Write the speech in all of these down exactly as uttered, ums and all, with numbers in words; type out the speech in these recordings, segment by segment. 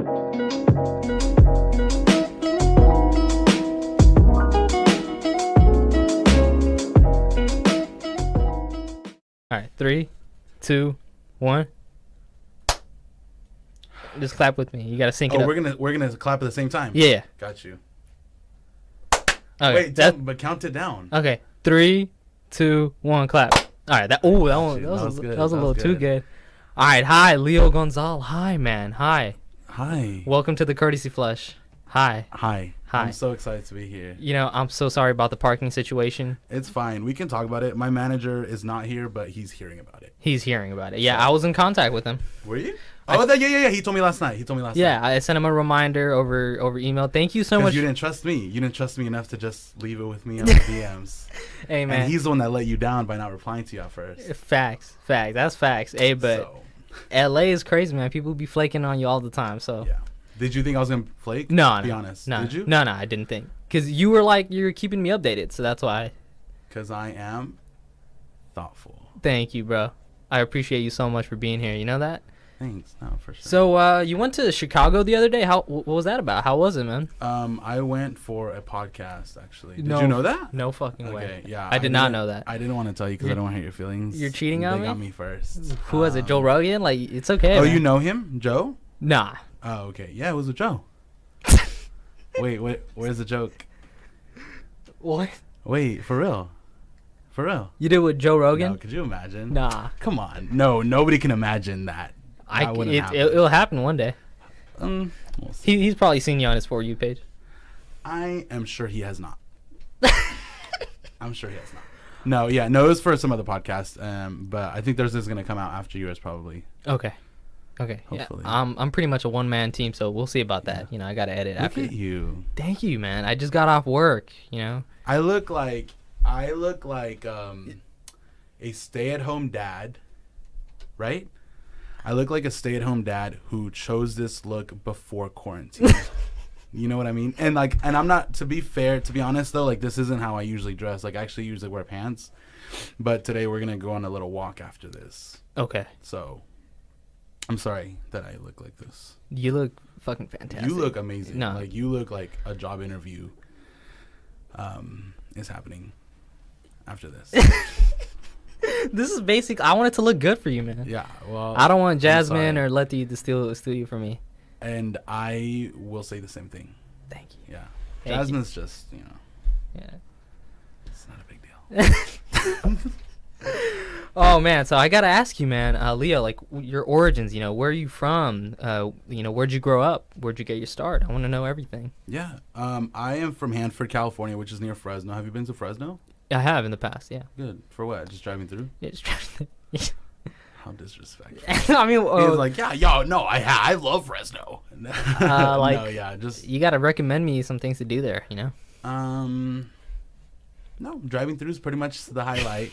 All right, three, two, one. Just clap with me. You gotta sync it Oh, up. we're gonna we're gonna clap at the same time. Yeah. Got you. Okay. Wait, that, don't- but count it down. okay. Three, two, one. Clap. All right. That. Oh, that one. you. That was, That was a, good. that was a That little was too good. good. All right. Hi, Leo Gonzalez. Hi, man. Hi. Hi. Welcome to the Courtesy Flush. Hi. Hi. Hi. I'm so excited to be here. You know, I'm so sorry about the parking situation. It's fine. We can talk about it. My manager is not here, but he's hearing about it. He's hearing about it. Yeah, I was in contact with him. Were you? I- Oh, that, yeah, yeah, yeah. He told me last night. He told me last Yeah, night. I sent him a reminder over over email. Thank you so Because much. you didn't trust me. You didn't trust me enough to just leave it with me on the D Ms. Hey, man. And he's the one that let you down by not replying to you at first. Facts. Facts. That's facts. Hey, but So, L A is crazy, man. People be flaking on you all the time. So yeah. Did you think I was going to flake? no, Be no, honest. no, Did you? no, no. I didn't think because you were like you're keeping me updated, so that's why. Because I am thoughtful. Thank you, bro. I appreciate you so much for being here. You know that. Thanks. No, for sure. So uh, you went to Chicago the other day. How? What was that about? How was it, man? Um, I went for a podcast, actually. Did No. you know that? No fucking Okay, way. yeah. I did not didn't- know that. I didn't want to tell you because I You're- don't want to hurt your feelings. you're cheating they on me? got me first. Who was it? Joe Um, Rogan? Like it's okay. Oh, man. you know him? Joe? Nah. Oh, okay. Yeah, it was with Joe. Wait, wait, where's the joke? What? Wait, for real? For real? You did with Joe Rogan? No, could you imagine? Nah. Come on. No, nobody can imagine that. I. That wouldn't It, happen. it, it'll happen one day. Um, we'll see. He, he's probably seen you on his For You page. I am sure he has not. I'm sure he has not. No, yeah, no, it was for some other podcast, um, but I think theirs is gonna come out after yours probably. Okay. Okay. Hopefully. Yeah. Um, I'm pretty much a one man team, so we'll see about that. Yeah. You know, I gotta edit Look after. at you. Thank you, man. I just got off work. You know. I look like I look like um, a stay-at-home dad, right? I look like a stay-at-home dad who chose this look before quarantine. You know what I mean? And like, and I'm not, to be fair, to be honest though, like this isn't how I usually dress. Like I actually usually wear pants, but today we're gonna go on a little walk after this. Okay. So I'm sorry that I look like this. You look fucking fantastic. You look amazing. No. Like you look like a job interview um, is happening after this. This is basic. I want it to look good for you, man. Yeah. Well, I don't want Jasmine sorry. or Letty to steal steal you from me. and I will say the same thing. Thank you. Yeah. Thank Jasmine's just, you know, Yeah. it's not a big deal. Oh man, so I gotta ask you, man, uh, Leo, like w- your origins. You know, where are you from? Uh, you know, where'd you grow up? Where'd you get your start? I want to know everything. Yeah. Um, I am from Hanford, California, which is near Fresno. Have you been to Fresno? I have in the past, yeah. Good. For what? Just driving through? Yeah, just trying to- How disrespectful. I mean, He uh, was like, yeah, yo, no, I ha- I love Fresno. Uh, like- no, yeah, just you gotta recommend me some things to do there. You know. um, no, driving through is pretty much the highlight.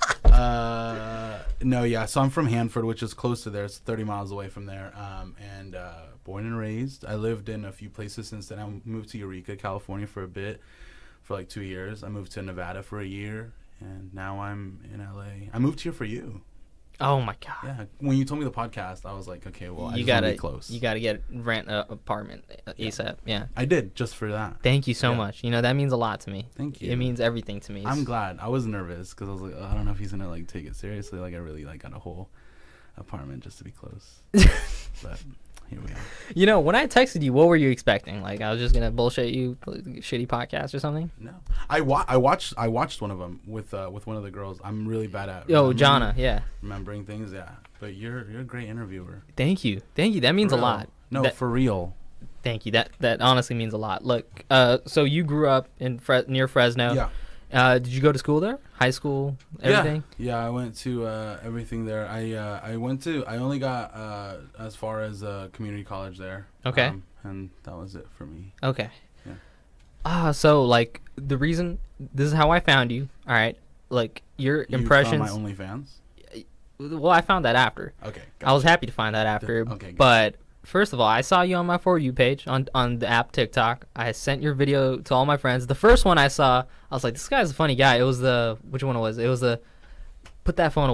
uh, no, yeah. So I'm from Hanford, which is close to there. It's thirty miles away from there. Um, and uh, born and raised. I lived in a few places since then. I moved to Eureka, California, for a bit, for like two years. I moved to Nevada for a year, and now I'm in L A. I moved here for you. Oh my god. Yeah. When you told me the podcast, I was like, okay, well, I you just wanna gotta be close. you gotta get rent a apartment uh, ASAP. Yeah. I did just for that. Thank you so Yeah. much. You know that means a lot to me. Thank you. It means everything to me. I'm glad. I was nervous because I was like, oh, I don't know if he's gonna like take it seriously. Like I really like got a whole apartment just to be close. But here we are. You know, when I texted you, what were you expecting? Like I was just gonna bullshit you, like, shitty podcast or something? No, I wa- I watched I watched one of them with uh, with one of the girls. I'm really bad at Yo, remembering- Jana, yeah. remembering things. Yeah, but you're you're a great interviewer. Thank you, thank you. That means For a real. lot. No, That- for real. Thank you. That that honestly means a lot. Look, uh, so you grew up in Fre- near Fresno. Yeah. Uh, did you go to school there? High school, everything? Yeah, yeah. I went to uh, everything there. I uh, I went to. I only got uh, as far as uh, community college there. Okay. Um, and that was it for me. Okay. Yeah. Ah, so like the reason this is how I found you. All right, like your You impressions. found my OnlyFans. Well, I found that after. Okay. I was happy to find that after. Okay, good. But first of all, I saw you on my For You page on on the app TikTok. I sent your video to all my friends. The first one I saw, I was like, this guy's a funny guy. It was the which one it was? It was the put that phone away.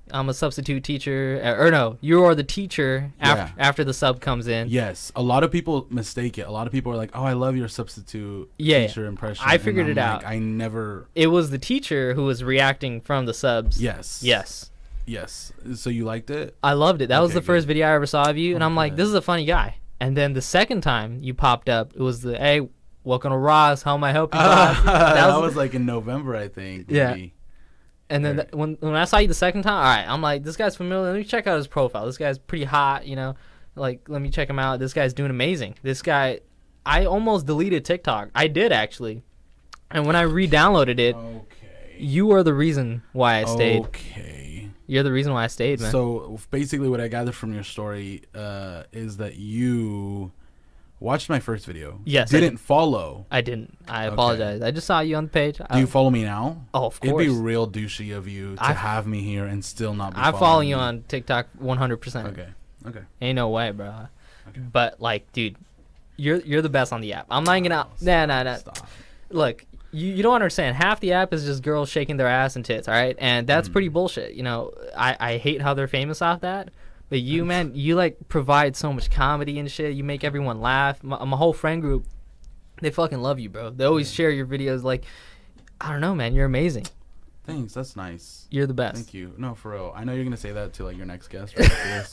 I'm a substitute teacher, uh, or no, you are the teacher after Yeah. after the sub comes in. Yes, a lot of people mistake it. A lot of people are like, "Oh, I love your substitute Yeah, teacher impression." I And figured I'm it like, out. I never. It was the teacher who was reacting from the subs. Yes. Yes. Yes. So you liked it? I loved it. That was Okay, the first good. video I ever saw of you, and I'm like, Okay. this is a funny guy. And then the second time you popped up, it was the, hey, welcome to Ross. How may I help you? Ross?" that, was- was like in November, I think. Yeah. maybe. And then Right. th- when when I saw you the second time, all right, I'm like, this guy's familiar. Let me check out his profile. This guy's pretty hot, you know. Like, let me check him out. This guy's doing amazing. This guy, I almost deleted TikTok. I did actually, and when I re-downloaded it, Okay. you are the reason why I stayed. Okay. You're the reason why I stayed, man. So basically, what I gathered from your story uh, is that you watched my first video. Yes, I Didn't follow. I didn't. I Okay. apologize. I just saw you on the page. Do I, you follow me now? oh, of It'd course. be real douchey of you to I- have me here and still not be I follow following you me. on TikTok one hundred percent. Okay. Okay. Ain't no way, bro. Okay. But like, dude, you're you're the best on the app. I'm not gonna. Oh, Nah, nah, nah. Stop. Look, you, you don't understand. Half the app is just girls shaking their ass and tits, all right? And that's Mm. pretty bullshit. You know, I, I hate how they're famous off that. But you, man, you like provide so much comedy and shit. You make everyone laugh. My, my whole friend group, they fucking love you, bro. They always share your videos. Like, I don't know, man. You're amazing. Thanks. That's nice. You're the best. Thank you. No, for real. I know you're gonna say that to like your next guest, right after this,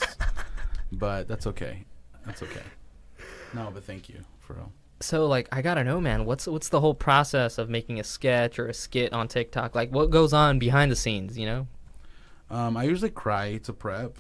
but that's okay. That's okay. No, but thank you, for real. So like, I gotta know, man. What's what's the whole process of making a sketch or a skit on TikTok? Like, what goes on behind the scenes? You know? Um, I usually cry to prep.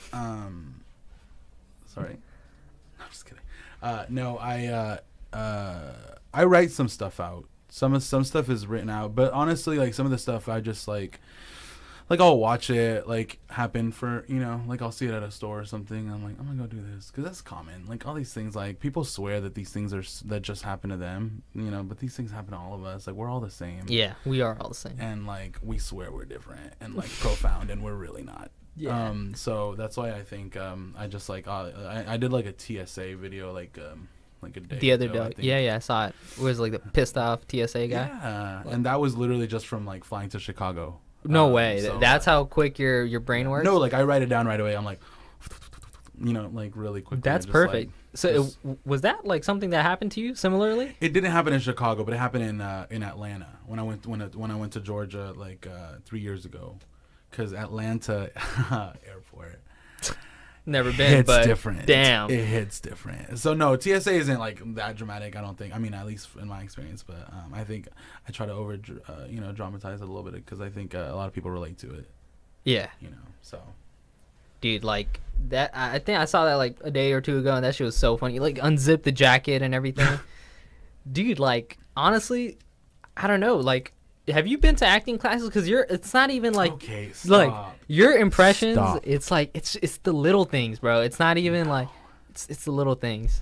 Um, sorry. No, I'm just kidding. Uh, no, I uh, uh, I write some stuff out. Some of some stuff is written out, but honestly, like some of the stuff I just like, like I'll watch it like happen for you know, like I'll see it at a store or something. And I'm like, I'm gonna go do this because that's common. Like all these things, like people swear that these things are s- that just happen to them, you know, but these things happen to all of us. Like we're all the same. Yeah, we are all the same. And like we swear we're different and like profound, and we're really not. Yeah. Um. So that's why I think um I just like uh, I I did like a T S A video like um like a day The other ago, I day, think. yeah, yeah, I saw it. It was like the pissed off T S A guy. Yeah. And that was literally just from like flying to Chicago. No Um, way. so, That's uh, how quick your your brain works. No, like I write it down right away. I'm like, you know, like really quickly. That's just, like, perfect. so just- it, was that like something that happened to you similarly? It didn't happen in Chicago, but it happened in uh, in Atlanta when I went when I, when I went to Georgia like uh, three years ago, because Atlanta airport Never been, hits but different. damn. It hits different. So no, T S A isn't like that dramatic. I don't think. I mean, at least in my experience, but um, I think I try to over uh, you know dramatize it a little bit because I think uh, a lot of people relate to it. Yeah, You know, so dude, like that. I I think I saw that like a day or two ago, and that shit was so funny. Like unzip the jacket and everything. Dude, like honestly, I don't know. Like, have you been to acting classes? Because you're. It's not even like. okay, Like stop. your impressions, Stop. it's like it's it's the little things, bro. It's not even like it's it's the little things.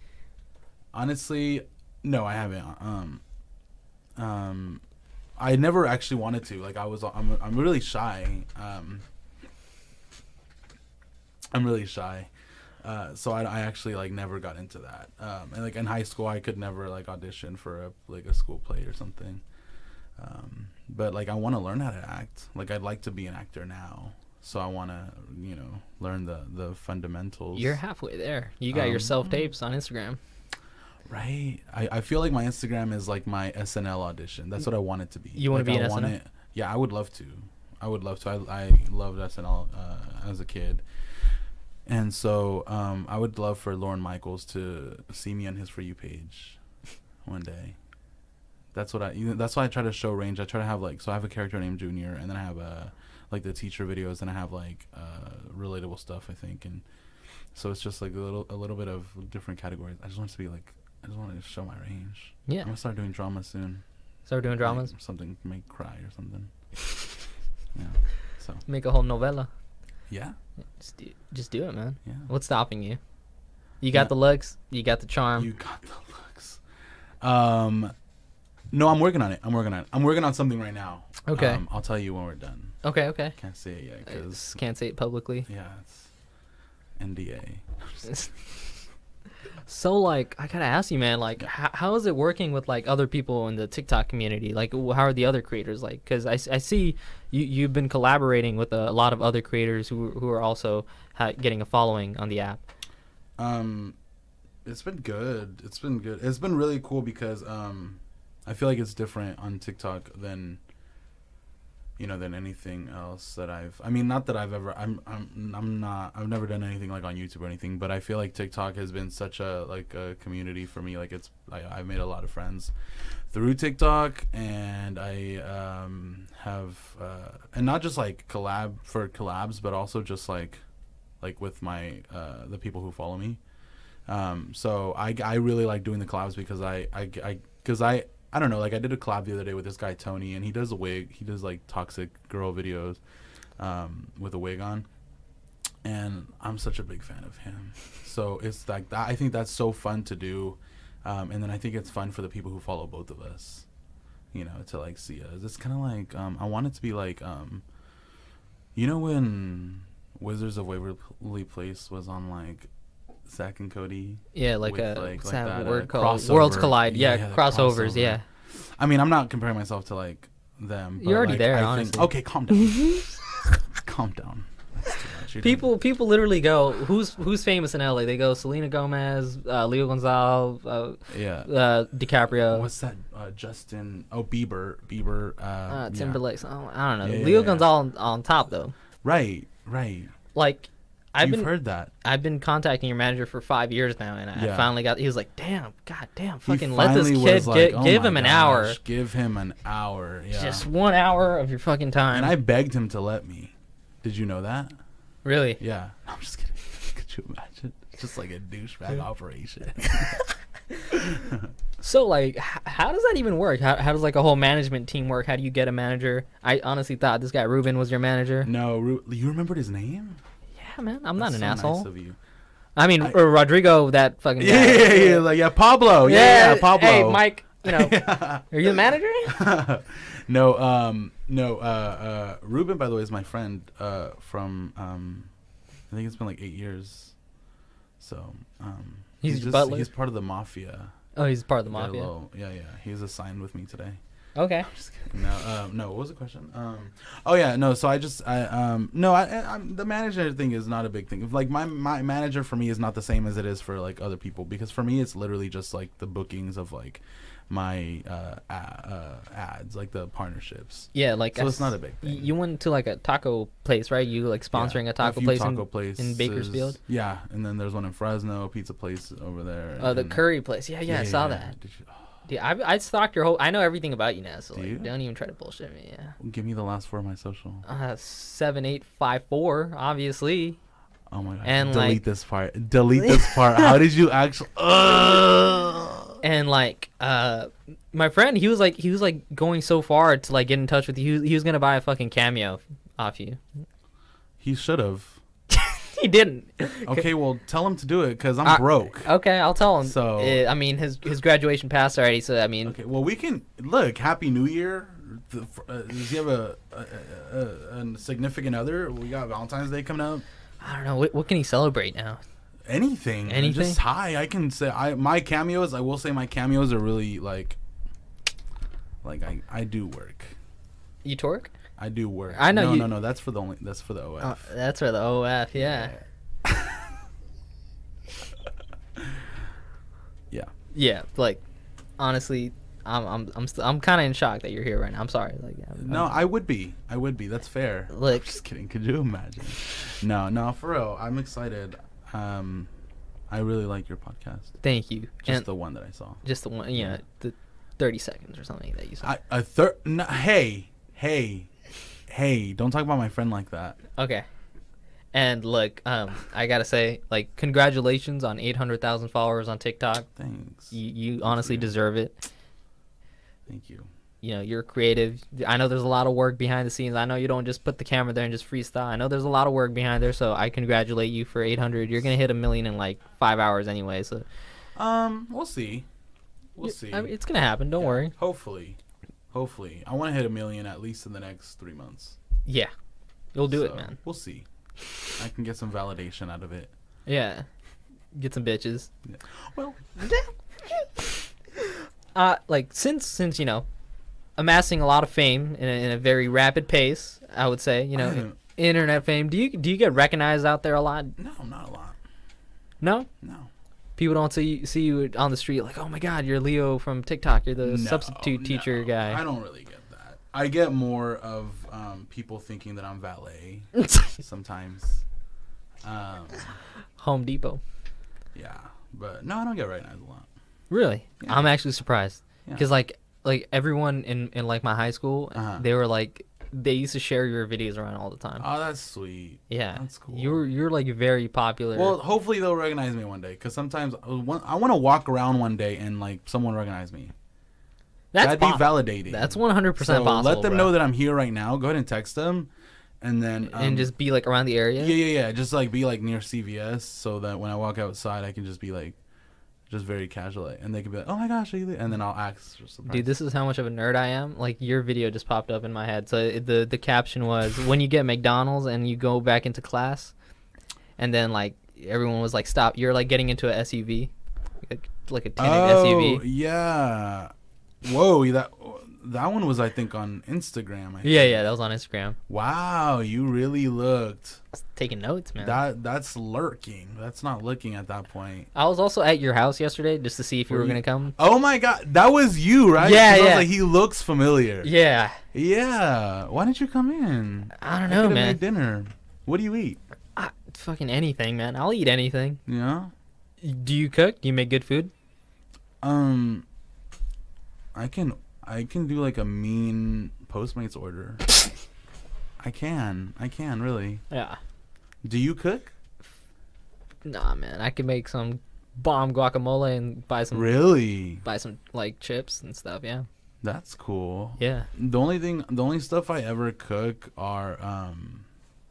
Honestly, no, I haven't. Um, um, I never actually wanted to. Like, I was, I'm, I'm really shy. Um, I'm really shy. Uh, so I, I actually like never got into that. Um, and like in high school, I could never like audition for a like a school play or something. Um, but like I want to learn how to act. Like I'd like to be an actor now. So I want to, you know, learn the the fundamentals. You're halfway there. You got your Um, self tapes on Instagram. Right. I, I feel like my Instagram is like my S N L audition. That's what I want it to be. You wanna like, be I an want S N L? it- Yeah, I would love to. I would love to. I, I loved S N L uh, as a kid. And so um, I would love for Lorne Michaels to see me on his For You page one day. That's what I. You know, that's why I try to show range. I try to have like. So I have a character named Junior, and then I have uh, like the teacher videos, and I have like uh, relatable stuff. I think, and so it's just like a little a little bit of different categories. I just want it to be like. I just want to show my range. Yeah. I'm gonna start doing drama soon. Start doing dramas. Like something to make cry or something. Yeah. So Make a whole novella. yeah, Just do, just do it, man. yeah. What's stopping you? You got Yeah. the looks. You got the charm. You got the looks. Um, no, I'm working on it. I'm working on it. I'm working on something right now. Okay. Um, I'll tell you when we're done. okay, okay. Can't say it yet I because just can't say it publicly. yeah, it's N D A. So like, I gotta ask you, man. Like, how, how is it working with like other people in the TikTok community? Like, wh- how are the other creators like? Because I, s- I see you you've been collaborating with a, lot of other creators who who are also ha- getting a following on the app. Um, it's been good. It's been good. It's been really cool because um, I feel like it's different on TikTok than you know than anything else that I've. I mean, not that I've ever. I'm I'm I'm not. I've never done anything like on YouTube or anything. But I feel like TikTok has been such a like a community for me. Like it's. I, I've made a lot of friends through TikTok, and I um have uh and not just like collab for collabs, but also just like like with my uh the people who follow me. Um, so I, I really like doing the collabs because I I I because I. I don't know, like I did a collab the other day with this guy Tony, and he does a wig. He does like toxic girl videos um, with a wig on, and I'm such a big fan of him. So it's like that. I think that's so fun to do, um, and then I think it's fun for the people who follow both of us, you know, to like see us. It's kind of like um, I want it to be like, um, you know, when Wizards of Waverly Place was on like Zach and Cody. Yeah, like with, a like, what's like that that, word uh, called? crossover. Worlds collide. Yeah, Yeah, the crossovers. crossover. Yeah. I mean, I'm not comparing myself to like them. But You're already like, there, I honestly. Think, okay, calm down. Calm down. That's too much. You're doing- People people literally go, who's who's famous in L A? They go Selena Gomez, uh, Leo Gonzalez, uh, Yeah. uh, DiCaprio, What's that? Uh, Justin. Oh, Bieber. Bieber. Uh, uh, yeah. Timberlake. I don't, I don't know. Yeah, yeah, Leo yeah. Gonzalez on, on top though. Right. Right. Like, I've You've been heard that. I've been contacting your manager for five years now, and I Yeah. finally got. He was like, "Damn, god damn, He fucking let this finally kid was like, get, "Oh give my him an gosh, hour, Give him an hour. Yeah. just one hour of your fucking time." and I begged him to let me. Did you know that? really. Yeah. I'm just kidding. Could you imagine? It's just like a douchebag operation. So like, h- how does that even work? How how does like a whole management team work? How do you get a manager? I honestly thought this guy Ruben was your manager. No, Ru- you remembered his name? Yeah, man, I'm not That's an so asshole. Nice of you. I mean, I- uh, Rodrigo, that fucking guy. Yeah, yeah, yeah, like yeah, Pablo. Yeah, yeah, Pablo. Hey, Mike, you know, Yeah. are you the manager? no, um, no. Uh, uh, Ruben, by the way, is my friend uh, from. Um, I think it's been like eight years. So um, He's your just, butler? He's part of the mafia. Oh, he's part of the Got a mafia. little- yeah, yeah. He's assigned with me today. Okay. Just kidding. No, um, no. What was the question? Um, oh yeah, no. So I just, I, um, no. I, I, I'm, the manager thing is not a big thing. Like my, my manager for me is not the same as it is for like other people because for me it's literally just like the bookings of like my uh, a, uh ads, like the partnerships. Yeah, like So I it's not s- a big y- thing. You went to like a taco place, right? You like sponsoring Yeah, a taco few place taco in, places. in Bakersfield. Yeah, and then there's one in Fresno, pizza place over there. Oh, the and- curry place. Yeah, yeah, I saw that. Did you, oh, Dude, I I stalked your whole. I know everything about you now, so Do like, you? don't even try to bullshit me. Yeah. give me the last four of my social. Uh, seven eight five four, obviously. Oh my god! And, delete like- this part. Delete this part. How did you actually? Ugh. And like, uh, my friend, he was like, he was like going so far to like get in touch with you. He was, he was gonna buy a fucking cameo off you. He should have. He didn't. Okay, well, tell him to do it because I'm Uh, broke. Okay, I'll tell him. So- Uh, I mean, his his graduation passed already, so I mean, Okay, well, we can look. Happy New Year. The, uh, does he have a, a, a, a significant other? We got Valentine's Day coming up. I don't know what what can he celebrate now. Anything. Anything? Just hi. I can say I my cameos. I will say my cameos are really like, like I I do work. You torque? I do work. I know No, you- no, no. That's for the only. That's for the O F. Uh, that's for the O F, yeah. Yeah. Yeah, like honestly, I'm I'm I'm st- I'm kind of in shock that you're here right now. I'm sorry. Like, I'm, No, I'm- I would be. I would be. That's fair. Look. Just kidding. Could you imagine? No, no, for real. I'm excited. Um, I really like your podcast. thank you. Just and the one that I saw. just the one, yeah, the thirty seconds or something that you saw. I a third. No, hey, hey, hey! Don't talk about my friend like that. Okay. And look, um, I gotta say, like, congratulations on eight hundred thousand followers on TikTok. Thanks. You you honestly deserve it. Thank you. You know, you're creative. I know there's a lot of work behind the scenes. I know you don't just put the camera there and just freestyle. I know there's a lot of work behind there, so I congratulate you for eight hundred. You're gonna hit a million in like five hours anyway, so Um, we'll see. We'll y- see. I mean, it's gonna happen. Don't Yeah, worry. Hopefully, hopefully, I want to hit a million at least in the next three months. Yeah, you'll do it, So, man. We'll see. I can get some validation out of it. Yeah. get some bitches. Yeah. Well, uh, like since since you know, amassing a lot of fame in a, in a very rapid pace, I would say, you know, I- internet fame. Do you do you get recognized out there a lot? no, not a lot. No, No. people don't see see you on the street like, oh my God, you're Leo from TikTok. You're the No, substitute teacher no, guy. I don't really get that. I get more of um, people thinking that I'm valet sometimes. Um, Home Depot. yeah, but no, I don't get recognized a lot. Really? Yeah. I'm actually surprised Yeah. because like like everyone in in like my high school, Uh-huh. they were like they used to share your videos around all the time. Oh, that's sweet. Yeah, That's cool. You're you're like very popular. Well, hopefully they'll recognize me one day. Because sometimes I want, I want to walk around one day and like someone recognize me. that's That'd po- be validating. That's one hundred percent so possible. let them bro. know that I'm here right now. Go ahead and text them, and then um, and just be like around the area. yeah, yeah, yeah. Just like be like near C V S, so that when I walk outside, I can just be like, just very casual, like, and they can be like, "Oh my gosh," are you there?" And then I'll ask. For surprise. Dude, this is how much of a nerd I am. Like your video just popped up in my head. So it, the the caption was when you get McDonald's and you go back into class, and then like everyone was like, "Stop! You're like getting into a S U V, like, like a tinted oh, S U V." yeah. Whoa, that that one was I think on Instagram. I Yeah, think. yeah, that was on Instagram. Wow, you really looked. Taking notes, man. That that's lurking. That's not looking at that point. I was also at your house yesterday just to see if you Were were you- gonna come. Oh my god, that was you, right? Yeah, 'Cause I was yeah. like, he looks familiar. Yeah, Yeah. Why didn't you come in? I don't I know, could've man. made dinner. What do you eat? I, fucking anything, man. I'll eat anything. You know? Do you cook? Do you make good food? Um, I can I can do like a mean Postmates order. I can. I can really. Yeah. Do you cook? Nah, man. I can make some bomb guacamole and buy some Really? buy some like chips and stuff. Yeah. That's cool. Yeah. The only thing, the only stuff I ever cook are um,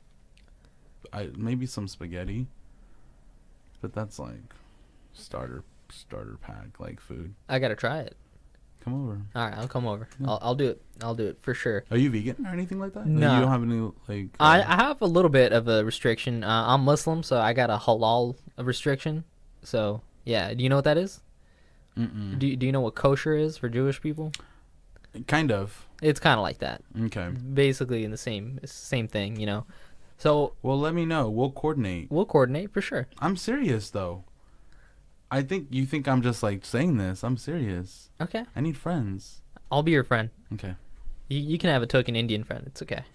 I maybe some spaghetti, but that's like starter starter pack like food. I gotta try it. Come over. All right, I'll come over. Yeah. I'll, I'll do it. I'll do it for sure. Are you vegan or anything like that? Like, No. you don't have any like. I, uh, I have a little bit of a restriction. Uh, I'm Muslim, so I got a halal restriction. So yeah, do you know what that is? mm-mm. Do Do you know what kosher is for Jewish people? Kind of. It's kind of like that, Okay. basically in the same it's the same thing, you know. So Well, let me know. We'll coordinate. we'll coordinate for sure. I'm serious though. I think you think I'm just like saying this. I'm serious. Okay, I need friends. I'll be your friend. Okay. You you can have a token Indian friend. It's okay.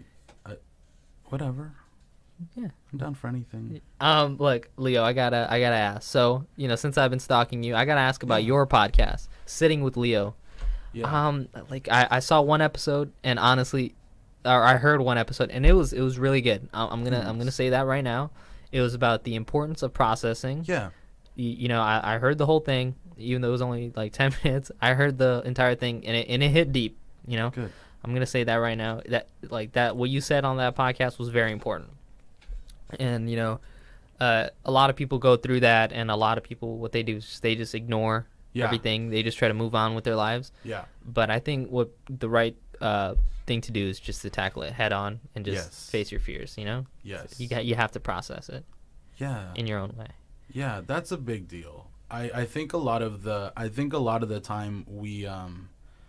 Whatever. Yeah. I'm down for anything. Um, look, Leo, I gotta I gotta ask. So you know, since I've been stalking you, I gotta ask about Yeah. your podcast, Sitting with Leo. Yeah. Um, like I, I saw one episode, and honestly, or I heard one episode, and it was it was really good. I, I'm gonna I'm gonna Nice. say that right now. It was about the importance of processing. yeah. You, you know, I, I heard the whole thing, even though it was only like ten minutes. I heard the entire thing, and it and it hit deep. You know, Good. I'm gonna say that right now. That like that what you said on that podcast was very important. And you know, uh, a lot of people go through that, and a lot of people what they do is they just ignore Yeah. everything. They just try to move on with their lives. Yeah. But I think what the right uh, thing to do is just to tackle it head on and just Yes. face your fears. You know, Yes. you got you have to process it Yeah. in your own way. Yeah, that's a big deal. I, I think a lot of the I think a lot of the time we um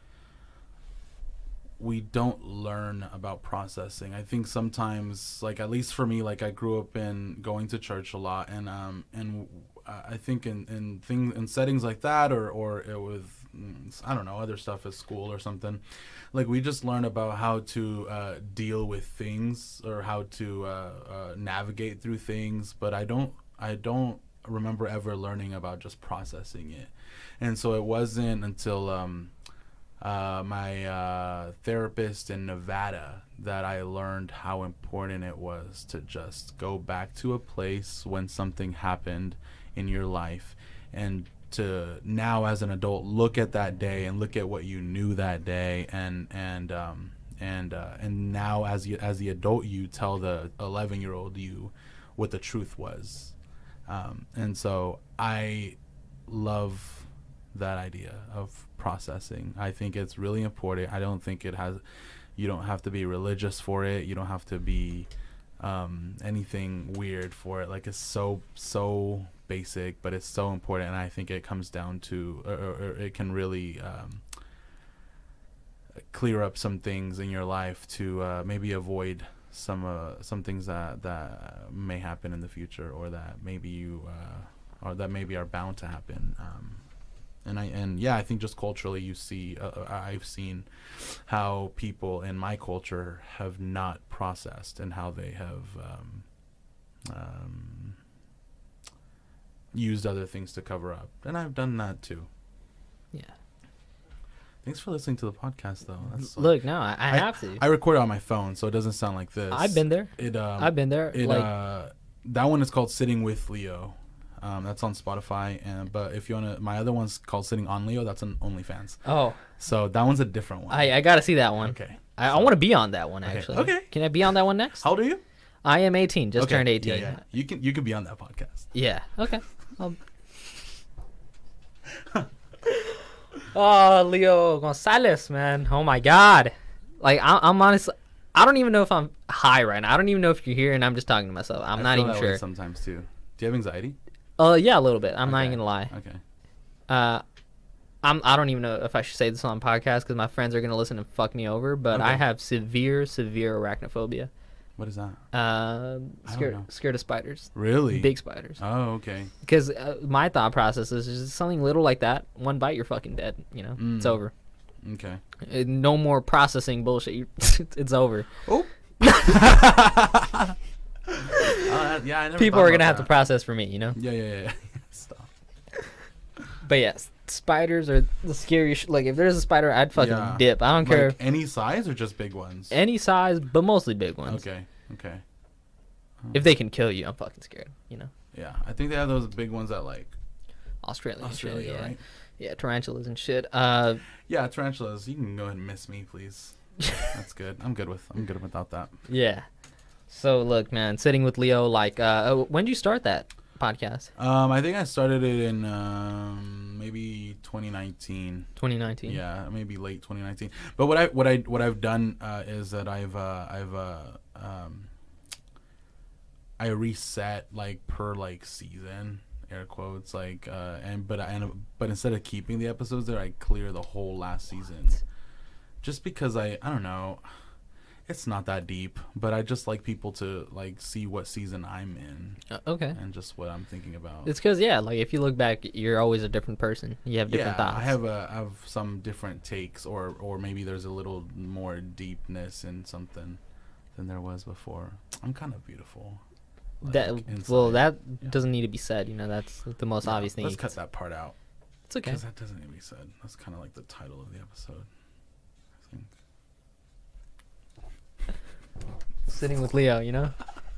we don't learn about processing. I think sometimes, like at least for me, like I grew up in going to church a lot, and um and uh, I think in in things in settings like that, or or it with mm, I don't know, other stuff at school or something, like we just learn about how to uh, deal with things or how to uh, uh, navigate through things, but I don't I don't remember ever learning about just processing it. And so it wasn't until um, uh, my uh, therapist in Nevada that I learned how important it was to just go back to a place when something happened in your life, and to now as an adult look at that day and look at what you knew that day, and and um, and uh, and now as you, as the adult you tell the eleven year old you what the truth was. Um, and so I love that idea of processing. I think it's really important. I don't think it has, you don't have to be religious for it. You don't have to be um, anything weird for it. Like it's so so basic, but it's so important, and I think it comes down to, or, or, or it can really um, clear up some things in your life to uh, maybe avoid some uh, some things that that may happen in the future, or that maybe you uh, or that maybe are bound to happen. Um, and I and yeah, I think just culturally, you see, uh, I've seen how people in my culture have not processed, and how they have um, um, used other things to cover up, and I've done that too. Yeah. Thanks for listening to the podcast, though. That's Look, no, I, I I have to. I record it on my phone, so it doesn't sound like this. I've been there. It um, I've been there. It like, uh, that one is called Sitting with Leo. Um, that's on Spotify, and but if you wanna, my other one's called Sitting on Leo. That's on OnlyFans. oh, So that one's a different one. I, I got to see that one. Okay. I, I want to be on that one, Okay. actually. Okay. Can I be on that one next? How old are you? I am eighteen. Just Okay. turned eighteen. Yeah, yeah. You can you can be on that podcast. Yeah. Okay. I'll... oh, Leo Gonzalez, man. Oh my God. Like I, I'm honestly, I don't even know if I'm high right now. I don't even know if you're here, and I'm just talking to myself. I'm I not feel even that way sure. sometimes too. Do you have anxiety? Uh, yeah, a little bit. I'm not Okay. even gonna lie. Okay. Uh, I'm. I don't even know if I should say this on podcast because my friends are gonna listen and fuck me over. But I Okay. have severe, severe arachnophobia. What is that? Uh, I don't scared, know. scared of spiders. Really? Big spiders. Oh, okay. Because uh, my thought process is just something little like that. One bite, you're fucking dead. You know, it's Mm. over. Okay. Uh, no more processing bullshit. You, it's over. Oh. Uh, yeah, I never People thought are about gonna have to that. process for me. You know. Yeah, yeah, yeah. Stop. But yes, spiders are the scariest. Sh- like if there's a spider, I'd fucking Yeah. dip. I don't care Like any size or just big ones? any size, but mostly big ones. Okay. Okay. If they can kill you, I'm fucking scared. You know. Yeah, I think they have those big ones at like Australia, and shit, Australia, yeah. right? Yeah, tarantulas and shit. Uh, Yeah, tarantulas. You can go ahead and miss me, please. That's good. I'm good with. I'm good without that. yeah. So look, man, sitting with Leo. Like, uh, when did you start that podcast? Um, I think I started it in um maybe twenty nineteen. twenty nineteen. Yeah, maybe late twenty nineteen. But what I what I what I've done uh, is that I've uh, I've uh, um I reset like per like season, air quotes, like uh and but I and but instead of keeping the episodes there, I clear the whole last season, just because I I don't know, it's not that deep, but I just like people to like see what season I'm in Uh, okay. and just what I'm thinking about. It's because yeah, like if you look back, you're always a different person. You have different yeah, thoughts. I have a I have some different takes, or or maybe there's a little more deepness in something than there was before. I'm kind of beautiful. that like, well, inside. that Yeah. doesn't need to be said. You know, that's the most Yeah, obvious thing. Let's you cut can- that part out It's okay. because that doesn't need to be said. That's kind of like the title of the episode, I think. Sitting with Leo, you know.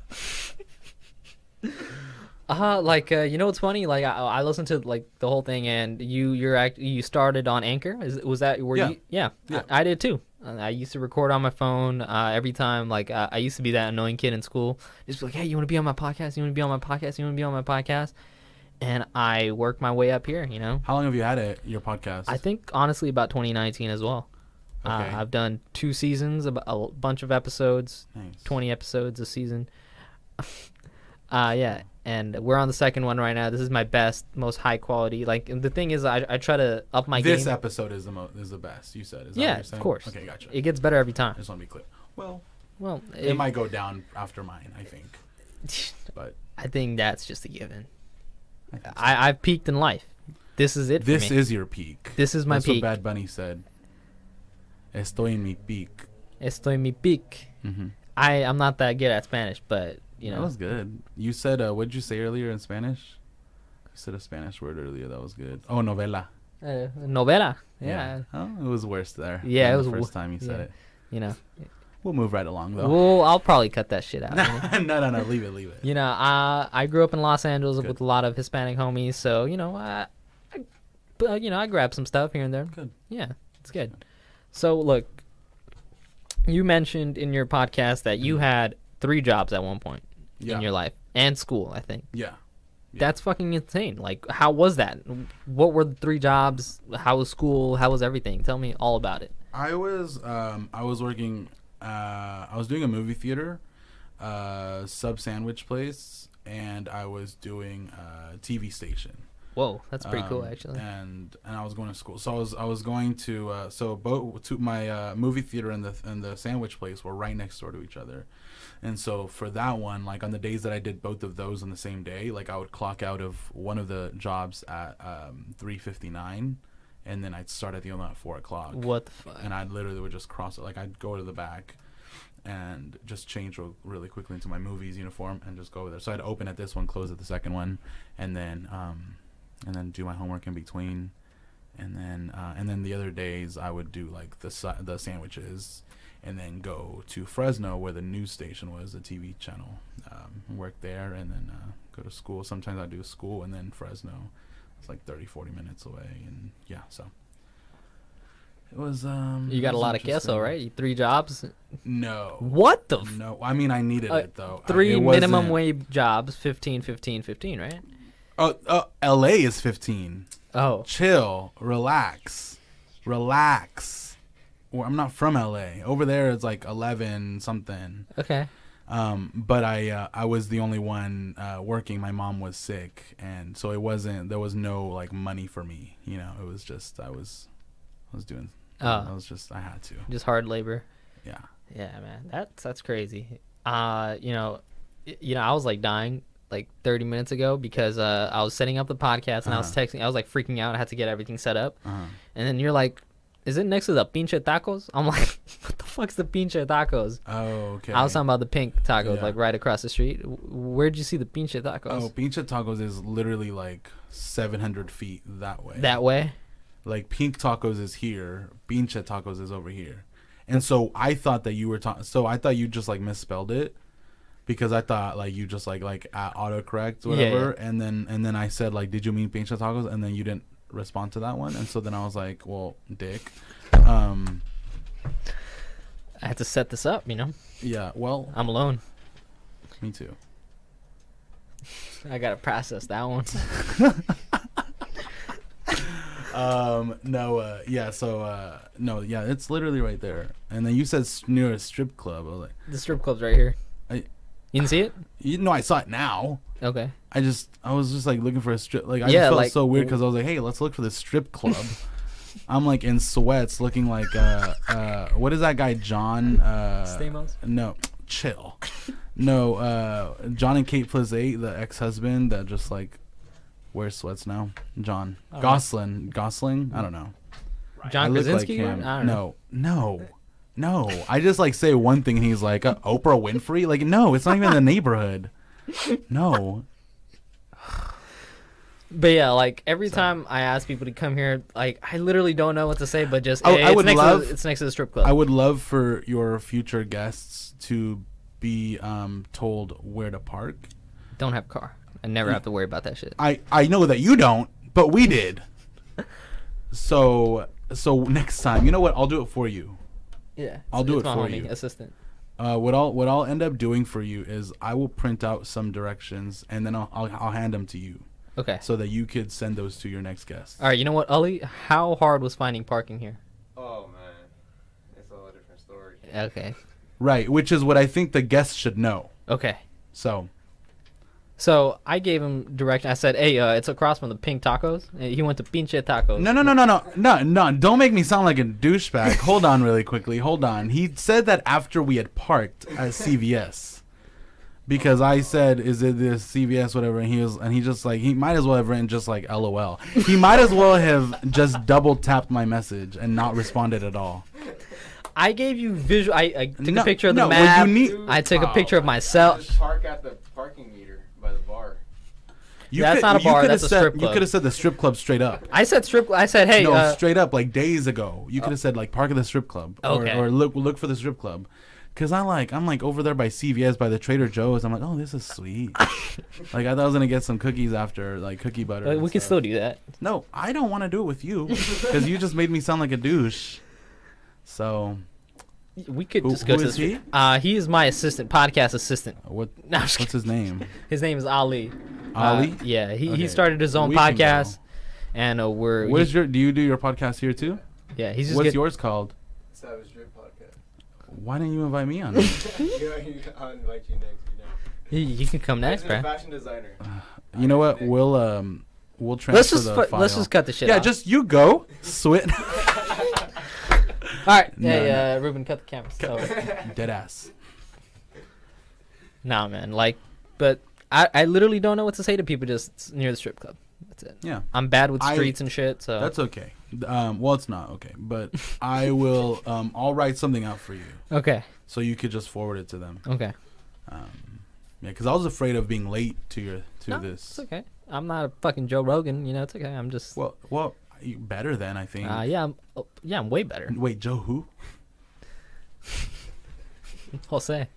Uh like uh, you know what's funny? Like I, I listened to like the whole thing, and you you're act you started on Anchor. Is was that where Yeah. you? Yeah, Yeah. I, I did too. Uh, I used to record on my phone uh, every time. Like uh, I used to be that annoying kid in school. Just be like, hey, you want to be on my podcast? You want to be on my podcast? You want to be on my podcast? And I worked my way up here. You know, How long have you had it? Your podcast? I think honestly about twenty nineteen as well. Okay. Uh, I've done two seasons, a, bu- a bunch of episodes, Nice. twenty episodes a season. uh yeah, and we're on the second one right now. This is my best, most high quality. Like and the thing is, I, I try to up my This game. episode is the mo- is the best. You said. Is that Yeah, what you're of saying? course. Okay, gotcha. It gets better every I time. just want to be clear. Well, Well, it, if- might go down after mine, I think. But I think that's just a given. I think so. I I've peaked in life. This is it. This for me. is your peak. This is my That's peak. what Bad Bunny said. Estoy en mi peak. Estoy en mi peak. Mm-hmm. I I'm not that good at Spanish, but you That know. was good. You said, uh, what did you say earlier in Spanish? You said a Spanish word earlier. That was good. Oh, novela. Uh, novela. Yeah. Oh, it was worse there. Yeah, than it was the wo- first time you said yeah. it. You know. We'll move right along though. Well, I'll probably cut that shit out. no, no, no. Leave it. Leave it. You know, uh, I grew up in Los Angeles Good. with a lot of Hispanic homies, so you know, I, I, but, you know, I grab some stuff here and there. Good. Yeah, it's good. So look, you mentioned in your podcast that you had three jobs at one point Yeah. in your life and school. I think Yeah. Yeah. that's fucking insane. Like, how was that? What were the three jobs? How was school? How was everything? Tell me all about it. I was um I was working uh I was doing a movie theater a sub sandwich place, and I was doing a T V station. Whoa, that's pretty um, cool, actually. And and I was going to school, so I was I was going to uh, so both to my uh, movie theater and the and the sandwich place were right next door to each other, and so for that one, like on the days that I did both of those on the same day, like I would clock out of one of the jobs at um, three fifty nine, and then I'd start at the other one at four o'clock. What the fuck? And I literally would just cross it, like I'd go to the back, and just change real, really quickly into my movies uniform and just go over there. So I'd open at this one, close at the second one, and then. Um, and then do my homework in between, and then uh, and then the other days I would do like the sa- the sandwiches, and then go to Fresno where the news station was, the T V channel, um, work there, and then uh, go to school. Sometimes I do school, and then Fresno, it's like thirty, forty minutes away, and yeah, so it was. Um, You got it a was lot of queso, right? You Three jobs. No. What the? F- No, I mean I needed uh, it though. Three I, it minimum wasn't- wage jobs, fifteen, fifteen, fifteen, right? Oh, oh, L A is fifteen. Oh, Chill, relax, relax. Well, I'm not from L A. Over there, it's like eleven something. okay. Um, but I uh, I was the only one uh, working. My mom was sick, and so it wasn't. There was no like money for me. You know, it was just I was I was doing. Oh. I was just I had to. Just hard labor. Yeah. Yeah, man, that's that's crazy. Uh, you know, y- you know, I was like dying like thirty minutes ago because uh, I was setting up the podcast and I was Uh-huh. texting. I was like freaking out. I had to get everything set up, Uh-huh. and then you're like, "Is it next to the pinche tacos?" I'm like, "What the fuck's the pinche tacos?" Oh, okay. I was talking about the pink tacos, Yeah. like right across the street. W- Where'd you see the pinche tacos? Oh, Pinche Tacos is literally like seven hundred feet that way. That way. Like Pink Tacos is here, Pinche Tacos is over here, and so I thought that you were talking. So I thought you just like misspelled it, because I thought like you just like like uh, autocorrect whatever, Yeah. and then and then I said like, did you mean Pinche Tacos? And then you didn't respond to that one, and so then I was like, well, dick. Um, I had to set this up. You know, yeah. Well, I'm alone. me too. I gotta process that one. Um, no, uh, yeah. So uh, no, yeah. It's literally right there. And then you said s- near a strip club. I was like, The strip club's right here. I- You didn't see it? you know, I saw it now. Okay. I just, I was just like looking for a strip. Like, I Yeah, just felt like- so weird because I was like, hey, let's look for this strip club. I'm like in sweats, looking like, uh, uh, what is that guy, John? Uh, Stamos? No, chill. No, uh, John and Kate plus eight, the ex-husband that just like wears sweats now. John I don't know. Gosling, Gosling. I don't know. John I look like Krasinski? him. I don't know. No, no, no. I just like say one thing and he's like uh, Oprah Winfrey. Like, no, it's not even the neighborhood. No. But yeah, like every So- time I ask people to come here, like I literally don't know what to say, but just I- hey, I it's would next love- to the, it's next to the strip club. I would love for your future guests to be um, told where to park. Don't have a car. I never have to worry about that shit. I, I know that you don't, but we did. So so next time, you know what? I'll do it for you. Yeah, I'll it's- do it's it my for homie, you. Assistant. Uh, what I'll what I'll end up doing for you is I will print out some directions and then I'll I'll, I'll hand them to you Okay. so that you could send those to your next guest. All right. You know what, Ali? How hard was finding parking here? Oh man, it's a whole different story. Okay. Right, which is what I think the guests should know. Okay. So So I gave him direction. I said, "Hey, uh, it's across from the Pink Tacos." And he went to Pinche Tacos. no no no no no no no don't make me sound like a douchebag. Hold on really quickly. Hold on. He said that after we had parked at C V S. Because I said, "Is it this C V S whatever?" And he was, and he just like he might as well have written just like L O L. He might as well have just double tapped my message and not responded at all. I gave you visual. I, I took No, a picture of the no, what map. you need- I took a Oh, picture of myself. Just park at the parking meter by the bar. You That's could- not a you bar, could that's have a said, strip You club. could have said the strip club straight up. I said strip. I said, "Hey, no, uh, straight up, like days ago. You could have said like park at the strip club, or, Okay. or look look for the strip club. Cause I like I'm like over there by C V S by the Trader Joe's. I'm like, oh, this is sweet. Like I thought I was gonna get some cookies after, like cookie butter. uh, and we can stuff. still do that." No, I don't want to do it with you, because you just made me sound like a douche. So We could Who- just go who to is the he? stri- Uh, he is my assistant, podcast assistant. what? No, I'm just What's his name? His name is Ali. Ali? Uh, yeah, he, Okay. he started his own We can podcast, go. and uh, we're What is he- your? Do you do your podcast here too? yeah. He's just What's get, yours called? Savage Drip Podcast. Why didn't you invite me on? You know, you- I'll invite you next. You know. You, you can come next, He's a bro. fashion designer. You know what? We'll um, we'll transfer Let's just the fu- file. let's just cut the shit. Yeah, off. just you go. Swit. All right. No, Hey, no. uh, Ruben, cut the camera. So, Dead ass. nah, man. Like, but I, I literally don't know what to say to people just near the strip club. That's it. Yeah. I'm bad with I- streets and shit. So That's okay. Um, well, it's not okay, but I will. Um, I'll write something out for you, okay. so you could just forward it to them. Okay. Um, yeah, because I was afraid of being late to your to No, this. It's okay. I'm not a fucking Joe Rogan. You know, it's okay. I'm just. Well, well, you better than I think. Uh, yeah. I'm. Oh, yeah. I'm way better. Wait, Joe who? Jose.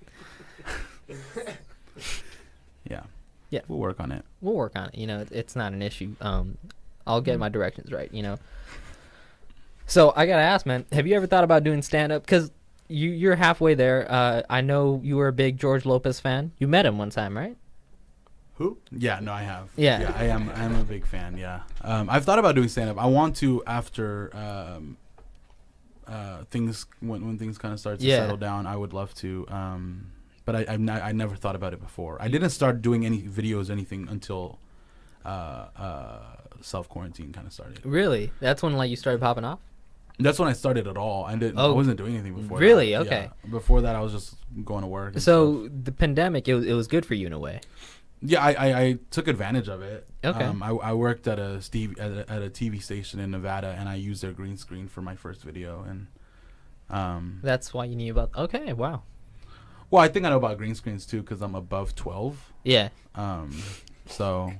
Yeah. Yeah. We'll work on it. We'll work on it. You know, it, it's not an issue. Um, I'll get my directions right. You know. So I gotta ask, man. Have you ever thought about doing stand up? Because you you're halfway there. Uh, I know you were a big George Lopez fan. You met him one time, right? Who? Yeah, no, I have. Yeah. yeah I am. I am a big fan. Yeah, um, I've thought about doing stand up. I want to after um, uh, things when when things kind of start to Yeah. settle down. I would love to, um, but I I've not, I never thought about it before. I didn't start doing any videos, anything until uh, uh, self quarantine kind of started. Really? That's when like you started popping off. That's when I started at all. I didn't. Oh. I wasn't doing anything before. Really? that. Okay. Yeah. Before that, I was just going to work. and So stuff. the pandemic, it was it was good for you in a way. Yeah, I, I, I took advantage of it. Okay. Um, I, I worked at a Steve at a, at a T V station in Nevada, and I used their green screen for my first video. And um, That's why you knew about. Okay, wow. well, I think I know about green screens too because I'm above twelve. Yeah, Um, so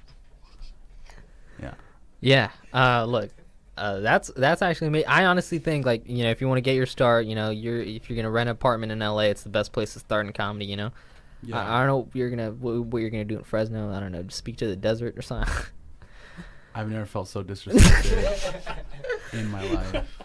yeah, yeah. Uh, look, uh, that's that's actually me. I honestly think like you know if you want to get your start, you know, you're if you're gonna rent an apartment in L A, it's the best place to start in comedy. You know, yeah. I, I don't know what you're gonna what, what you're gonna do in Fresno. I don't know, just speak to the desert or something. I've never felt so disrespected in my life.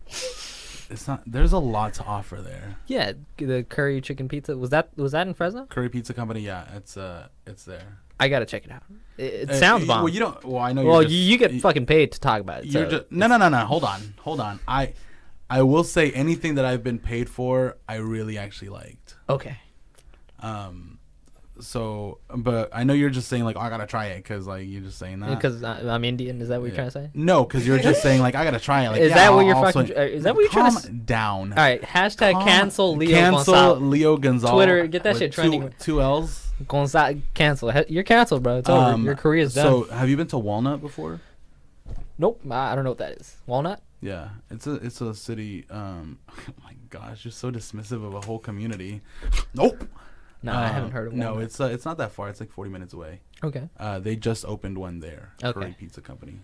It's not. There's a lot to offer there. Yeah, the curry chicken pizza was that was that in Fresno? Curry Pizza Company, yeah, it's uh, it's there. I gotta check it out. It, it Uh, sounds y- bomb. Well, you don't. Well, I know. Well, you're you, just, you get y- fucking paid to talk about it. You're so just no, no, no, no. Hold on, hold on. I, I will say anything that I've been paid for, I really actually liked. okay. Um, so, but I know you're just saying like, oh, I gotta try it because like you're just saying that. Because I'm Indian. Is that what you're Yeah. trying to say? No, because you're just saying like I gotta try it. Like, Is yeah, that what I'll you're also- fucking? uh, Is that what you're trying to? Calm s- down. All right. Hashtag Calm- cancel Leo Cancel Gonzalez. Leo Gonzalez. Twitter, get that with shit two- trending. Two L's. Gonzalez, cancel. He- You're canceled, bro. It's over. Um, Your career's done. So, have you been to Walnut before? Nope. I I don't know what that is. Walnut. Yeah, it's a it's a city. Um, oh my gosh, you're so dismissive of a whole community. Nope. No, I Uh, haven't heard of No, Walnut. it's uh, it's not that far. It's like forty minutes away. Okay. Uh, they just opened one there. Okay. Curry Pizza Company.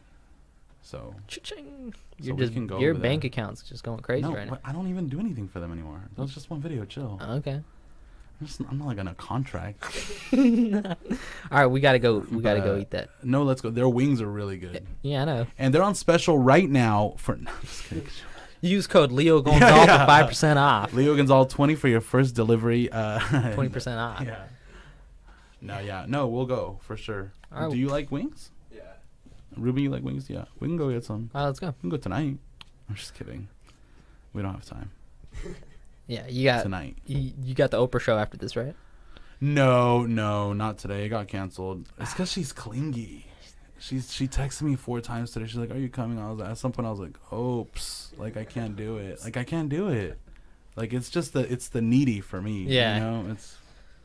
So Cha-ching. So You're we just can go your over bank there. account's just going crazy no, right now. but I don't even do anything for them anymore. That was just one video. Chill. Okay. I'm, just, I'm not like on a contract. All right, we gotta go. We gotta But, go uh, eat that. No, let's go. Their wings are really good, Yeah, I know. and they're on special right now for. No, I'm just kidding. Use code Leo Gonzalez yeah. for five percent off. Leo Gonzalez twenty for your first delivery. Uh, Twenty percent off. Yeah. No, yeah, no, we'll go for sure. All right. Do you like wings, Yeah. Ruby? You like wings? Yeah, we can go get some. All right, let's go. We can go tonight. I'm just kidding. We don't have time Yeah, you got tonight. you, you got the Oprah show after this, right? No, no, not today. It got canceled. It's because she's clingy. She's she texted me four times today. She's like, "Are you coming?" I was at some point I was like, "Oops!" Like I can't do it. Like I can't do it. Like it's just the it's the needy for me. Yeah. You know it's.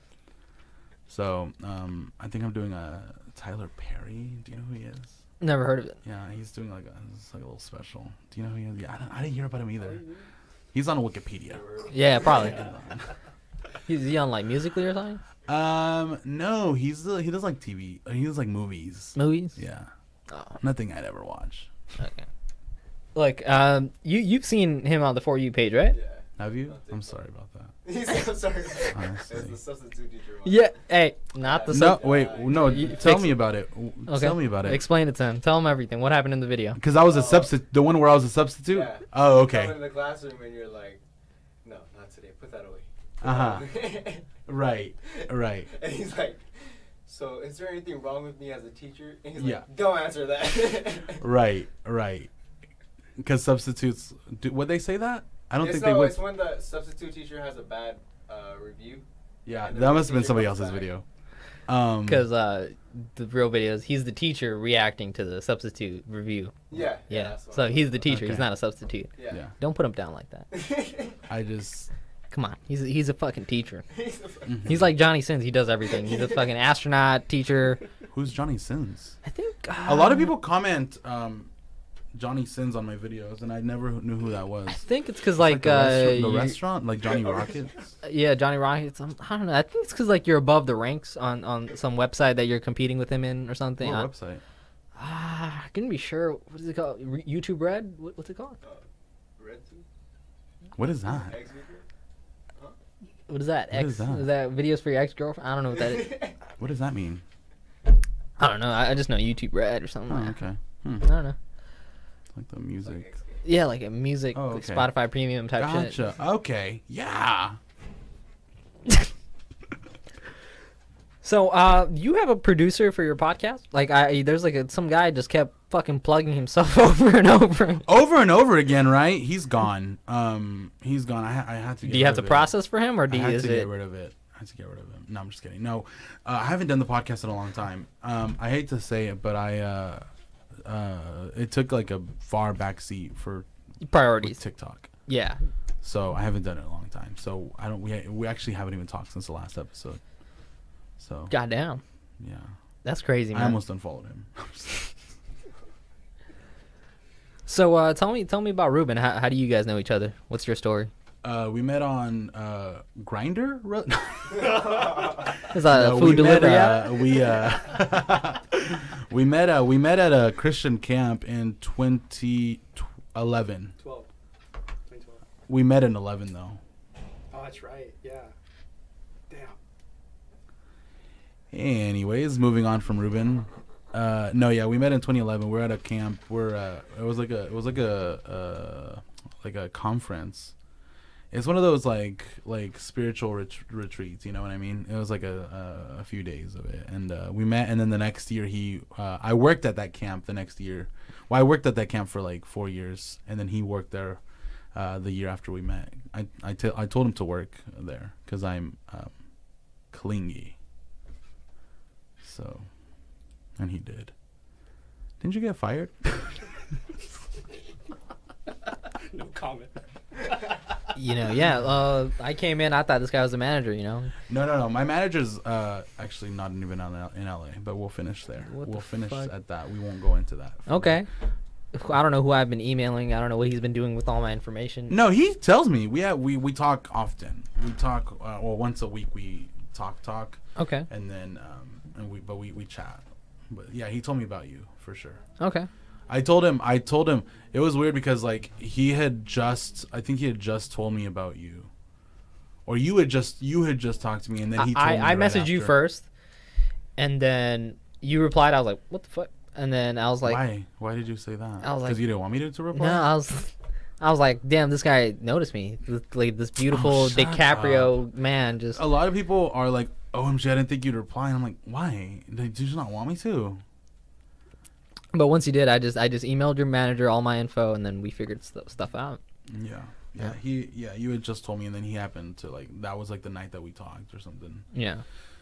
So um, I think I'm doing a Tyler Perry. Do you know who he is? Never heard of it. Yeah, he's doing like a it's like a little special. Do you know who he is? Yeah, I, don't, I didn't hear about him either. He's on Wikipedia. Yeah, probably. He's he on like Musically or something? Um, no, he's the, he does like T V. uh, He does like movies. Movies? Yeah, Oh, nothing I'd ever watch. okay. Like, um, you you've seen him on the For You page, right? Yeah. Have you? I think I'm so. sorry about that. He's so sorry. Honestly. It's the substitute teacher one. Yeah. Hey, not the No, sub- wait, no. You Tell fix- me about it. W- Okay. Tell me about it. Explain it to him. Tell him everything. What happened in the video? Because I was a Oh. substitute. The one where I was a substitute. Yeah. Oh, You come okay. in the classroom and you're like, no, not today. Put that away. Put Uh that huh. away." Right. Right. And he's like, so is there anything wrong with me as a teacher? And he's Yeah. like, don't answer that. Right. Right. Because substitutes. Do, would they say that? I don't it's think no, they would. It's when the substitute teacher has a bad uh, review. Yeah, and the that must have been teacher somebody comes else's back. video. Um, Because uh, the real video is he's the teacher reacting to the substitute review. Yeah. Yeah. that's what So I- he's the teacher. Okay. He's not a substitute. Yeah. yeah, Don't put him down like that. I just. Come on. He's he's a fucking teacher. He's a- mhm. He's like Johnny Sins. He does everything. He's a fucking astronaut, teacher. Who's Johnny Sins? I think A lot of uh, people comment um, Johnny Sins on my videos, and I never knew who that was. I think it's because Like like, the, uh, restaurant, the you- restaurant, like Johnny Rockets. yeah, Johnny Rockets. um, I don't know. I think it's because like you're above the ranks on on some website that you're competing with him in or something. What I, website? ah, I couldn't be sure. What is it called? Re- YouTube Red? What, what's it called? Red Tube? What is that? Eggs with it? What is that? What X? is that? Is that videos for your ex girlfriend? I don't know what that is. What does that mean? I don't know. I, I just know YouTube Red or something. Oh, like that. okay. Hmm. I don't know. Like the music. Yeah, like a music, Oh, like okay. Spotify Premium type shit. Gotcha. Okay. Yeah. So, uh, you have a producer for your podcast? Like, I there's like a, some guy just kept fucking plugging himself over and over. Over and over again, right? He's gone. Um, he's gone. I, ha- I had to. Get Do you have rid to of it. process for him, or I do you, had is to it? get rid of it. I had to get rid of him. No, I'm just kidding. No, uh, I haven't done the podcast in a long time. Um, I hate to say it, but I uh, uh, it took like a far back seat for Priorities. with TikTok. Yeah. So I haven't done it in a long time. So I don't. We we actually haven't even talked since the last episode. So Goddamn. yeah, That's crazy, man. I almost unfollowed him. So, uh, tell me, tell me about Ruben. How, how do you guys know each other? What's your story? Uh, we met on uh, Grinder. Is that a food we delivery met, app? uh, we uh, we met uh, we met at a Christian camp in twenty eleven. twelve. twenty twelve. We met in eleven though. Oh, that's right. Yeah. Damn. Anyways, moving on from Ruben. Uh, no, yeah, we met in twenty eleven. We're at a camp. We're uh, it was like a it was like a uh, like a conference. It's one of those like like spiritual ret- retreats. You know what I mean? It was like a a, a few days of it, and uh, we met. And then the next year, he uh, I worked at that camp. The next year, well, I worked at that camp for like four years, and then he worked there uh, the year after we met. I I, t- I told him to work there because I'm um, clingy. So, and he did. Didn't you get fired? No comment. You know, yeah. Uh, I came in. I thought this guy was the manager. You know. No, no, no. My manager's uh, actually not even in L- in L A, but we'll finish there. What we'll the finish fuck? at that. We won't go into that. Okay. I don't know who I've been emailing. I don't know what he's been doing with all my information. No, he tells me we have we we talk often. We talk uh, well once a week. We talk talk, Okay. and then um and we but we we chat. But yeah, he told me about you for sure. Okay. I told him. I told him it was weird because like he had just. I think he had just told me about you, or you had just you had just talked to me, and then he. Told I, me I right messaged you after. first, and then you replied. I was like, "What the fuck?" And then I was like, Why? Why did you say that? I was Because like- you didn't want me to, to reply. "No." I was, I was like, "Damn, this guy noticed me. This, like this beautiful Oh, shut DiCaprio man just." A lot of people are like, "O M G, I didn't think you'd reply," and I'm like, "Why? Did you just not want me to?" But once he did, I just I just emailed your manager all my info, and then we figured st- stuff out. Yeah. yeah, Yeah. He, yeah, you had just told me, and then he happened to like that was like the night that we talked or something. Yeah.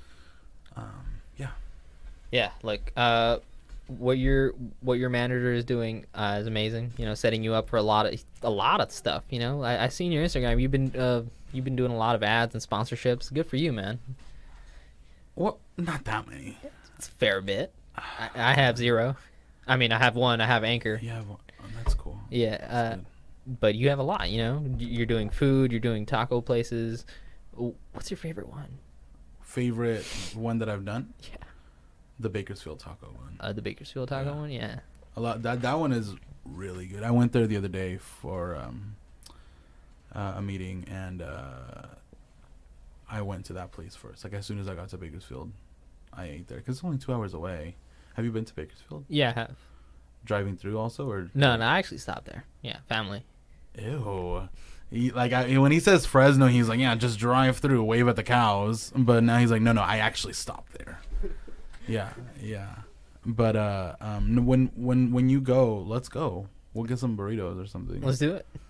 Um, yeah. Yeah, like uh, what your what your manager is doing uh, is amazing. You know, setting you up for a lot of a lot of stuff. You know, I, I seen your Instagram. You've been uh, you've been doing a lot of ads and sponsorships. Good for you, man. Well, not that many. It's a fair bit. I, I have zero. I mean, I have one. I have Anchor. Yeah, well, oh, that's cool. Yeah, That's uh, good. but you have a lot. You know, Y- you're doing food. You're doing taco places. Ooh, what's your favorite one? Favorite one that I've done? Yeah. The Bakersfield taco one. Uh, the Bakersfield taco Yeah. one. Yeah. A lot. That that one is really good. I went there the other day for um, uh, a meeting, and uh, I went to that place first. Like as soon as I got to Bakersfield, I ate there because it's only two hours away. Have you been to Bakersfield? Yeah, I have. Driving through also, or No, no, I actually stopped there. Yeah, family. Ew. He, like I, when he says Fresno, he's like, yeah, just drive through, wave at the cows. But now he's like, no, no, I actually stopped there. Yeah, yeah. But uh, um, when when when you go, let's go. We'll get some burritos or something. Let's do it.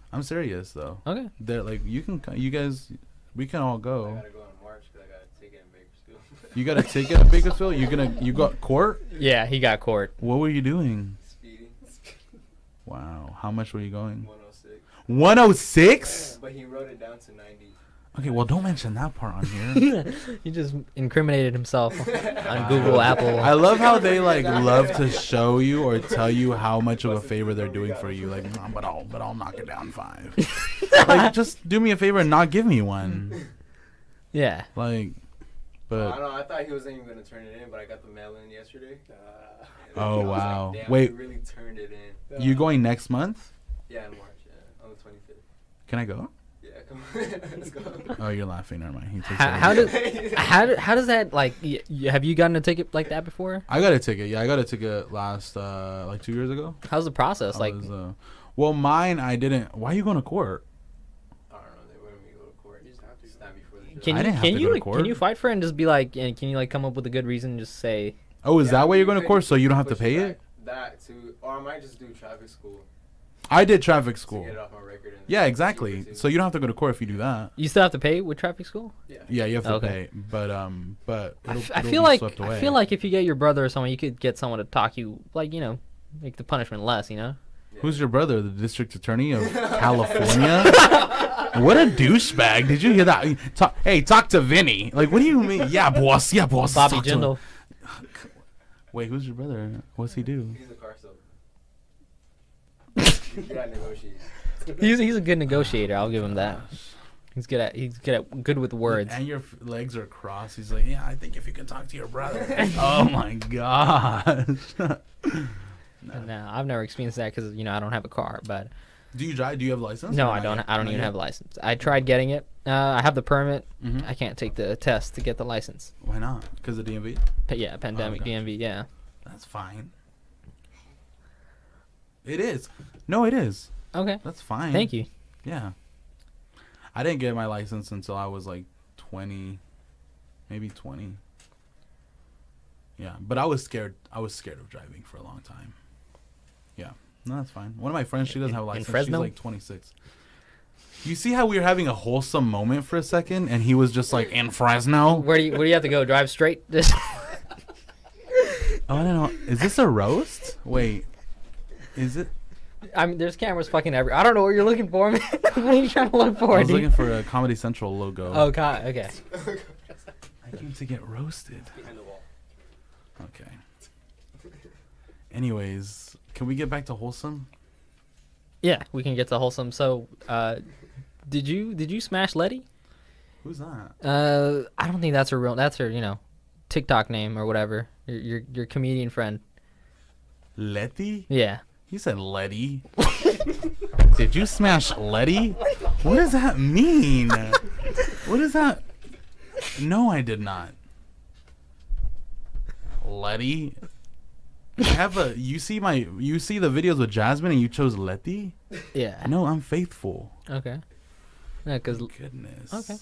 I'm serious though. Okay. They're like you can co- you guys we can all I go. gotta go in March because I got a ticket in Bakersfield. You got a ticket at Bakersfield? You gonna you got court? Yeah, he got court. What were you doing? Speeding. Wow. How much were you going? one oh six. one oh six? But he wrote it down to ninety. Okay, well don't mention that part on here. He just incriminated himself on Google, Apple. I love how they like love to show you or tell you how much of a favor they're doing for you. Like, "Nah, but I'll but I'll knock it down five. Like, just do me a favor and not give me one. Yeah. Like, I but don't know. I thought he wasn't even gonna turn it in, but I got the mail in yesterday. Uh, And Oh, I was like, wow. damn, Wait. he really turned it in. you going next month? Yeah, in March. Yeah, on the twenty-fifth. Can I go? Yeah, come on. Let's go. Oh, you're laughing. Never mind. He takes How, it. how does how do, how does that like? Y- y- have you gotten a ticket like that before? I got a ticket. Yeah, I got a ticket last uh like two years ago. How's the process I like? was, uh, well, mine I didn't. Why are you going to court? I don't know. They wanted me to go to court. You just have to. Just not before the judge. Can I you didn't have can to you go to like, court. can you fight for it and just be like, and can you like come up with a good reason and just say? Oh, is Yeah, that why you're going to could- court so you don't have to push pay it it? back. That too, or I might just do traffic school I did traffic to school. get it off my record. And Yeah, it's exactly. cheaper, too. So you don't have to go to court if you do that. You still have to pay with traffic school. Yeah. Yeah, you have to Okay. pay. But um, but I, it'll, f- I it'll feel be like swept I away. feel like if you get your brother or someone, you could get someone to talk you like you know, make the punishment less. You know. Yeah. Who's your brother? The district attorney of California? What a douchebag! Did you hear that? Talk, hey, talk to Vinny. Like, what do you mean? Yeah, boss. Yeah, boss. Bobby Talk to him. Jindal. Wait, who's your brother? What's he do? He's a car salesman. You gotta negotiate. He's he's a good negotiator. I'll give him that. He's good at he's good at good with words. And your f- legs are crossed. He's like, yeah, I think if you can talk to your brother. Oh my gosh. No, I've never experienced that because you know I don't have a car. But Do you drive? Do you have a license? no, Or I not don't. yet? I don't Not even yet? have a license. I tried getting it. Uh, I have the permit. Mhm. I can't take the test to get the license. Why not? Because of D M V? But yeah, pandemic, gotcha. D M V. Yeah. That's fine. It is. No, it is. Okay. That's fine. Thank you. Yeah. I didn't get my license until I was like twenty, maybe twenty. Yeah, but I was scared. I was scared of driving for a long time. Yeah. No, that's fine. One of my friends, she doesn't In- have a in license. She's Fresno? like twenty-six. You see how we were having a wholesome moment for a second, and he was just like in Fresno. Where do you where do you have to go? Drive straight? Just Oh, I don't know. Is this a roast? Wait, is it? I mean, there's cameras fucking everywhere. I don't know what you're looking for, man. What are you trying to look for? I was dude? looking for a Comedy Central logo. Oh God. Okay. I came to get roasted. Behind the wall. Okay. Anyways, can we get back to wholesome? Yeah, we can get to wholesome. So, uh, did you did you smash Letty? Who's that? Uh, I don't think that's her real. That's her, you know, TikTok name or whatever. Your your, your comedian friend. Letty? Yeah. He said Letty. Did you smash Letty? What does that mean? What is that? No, I did not. Letty? I have a. You see my. You see the videos with Jasmine, and you chose Letty. Yeah. No, I'm faithful. Okay. Yeah, cause Goodness. Okay.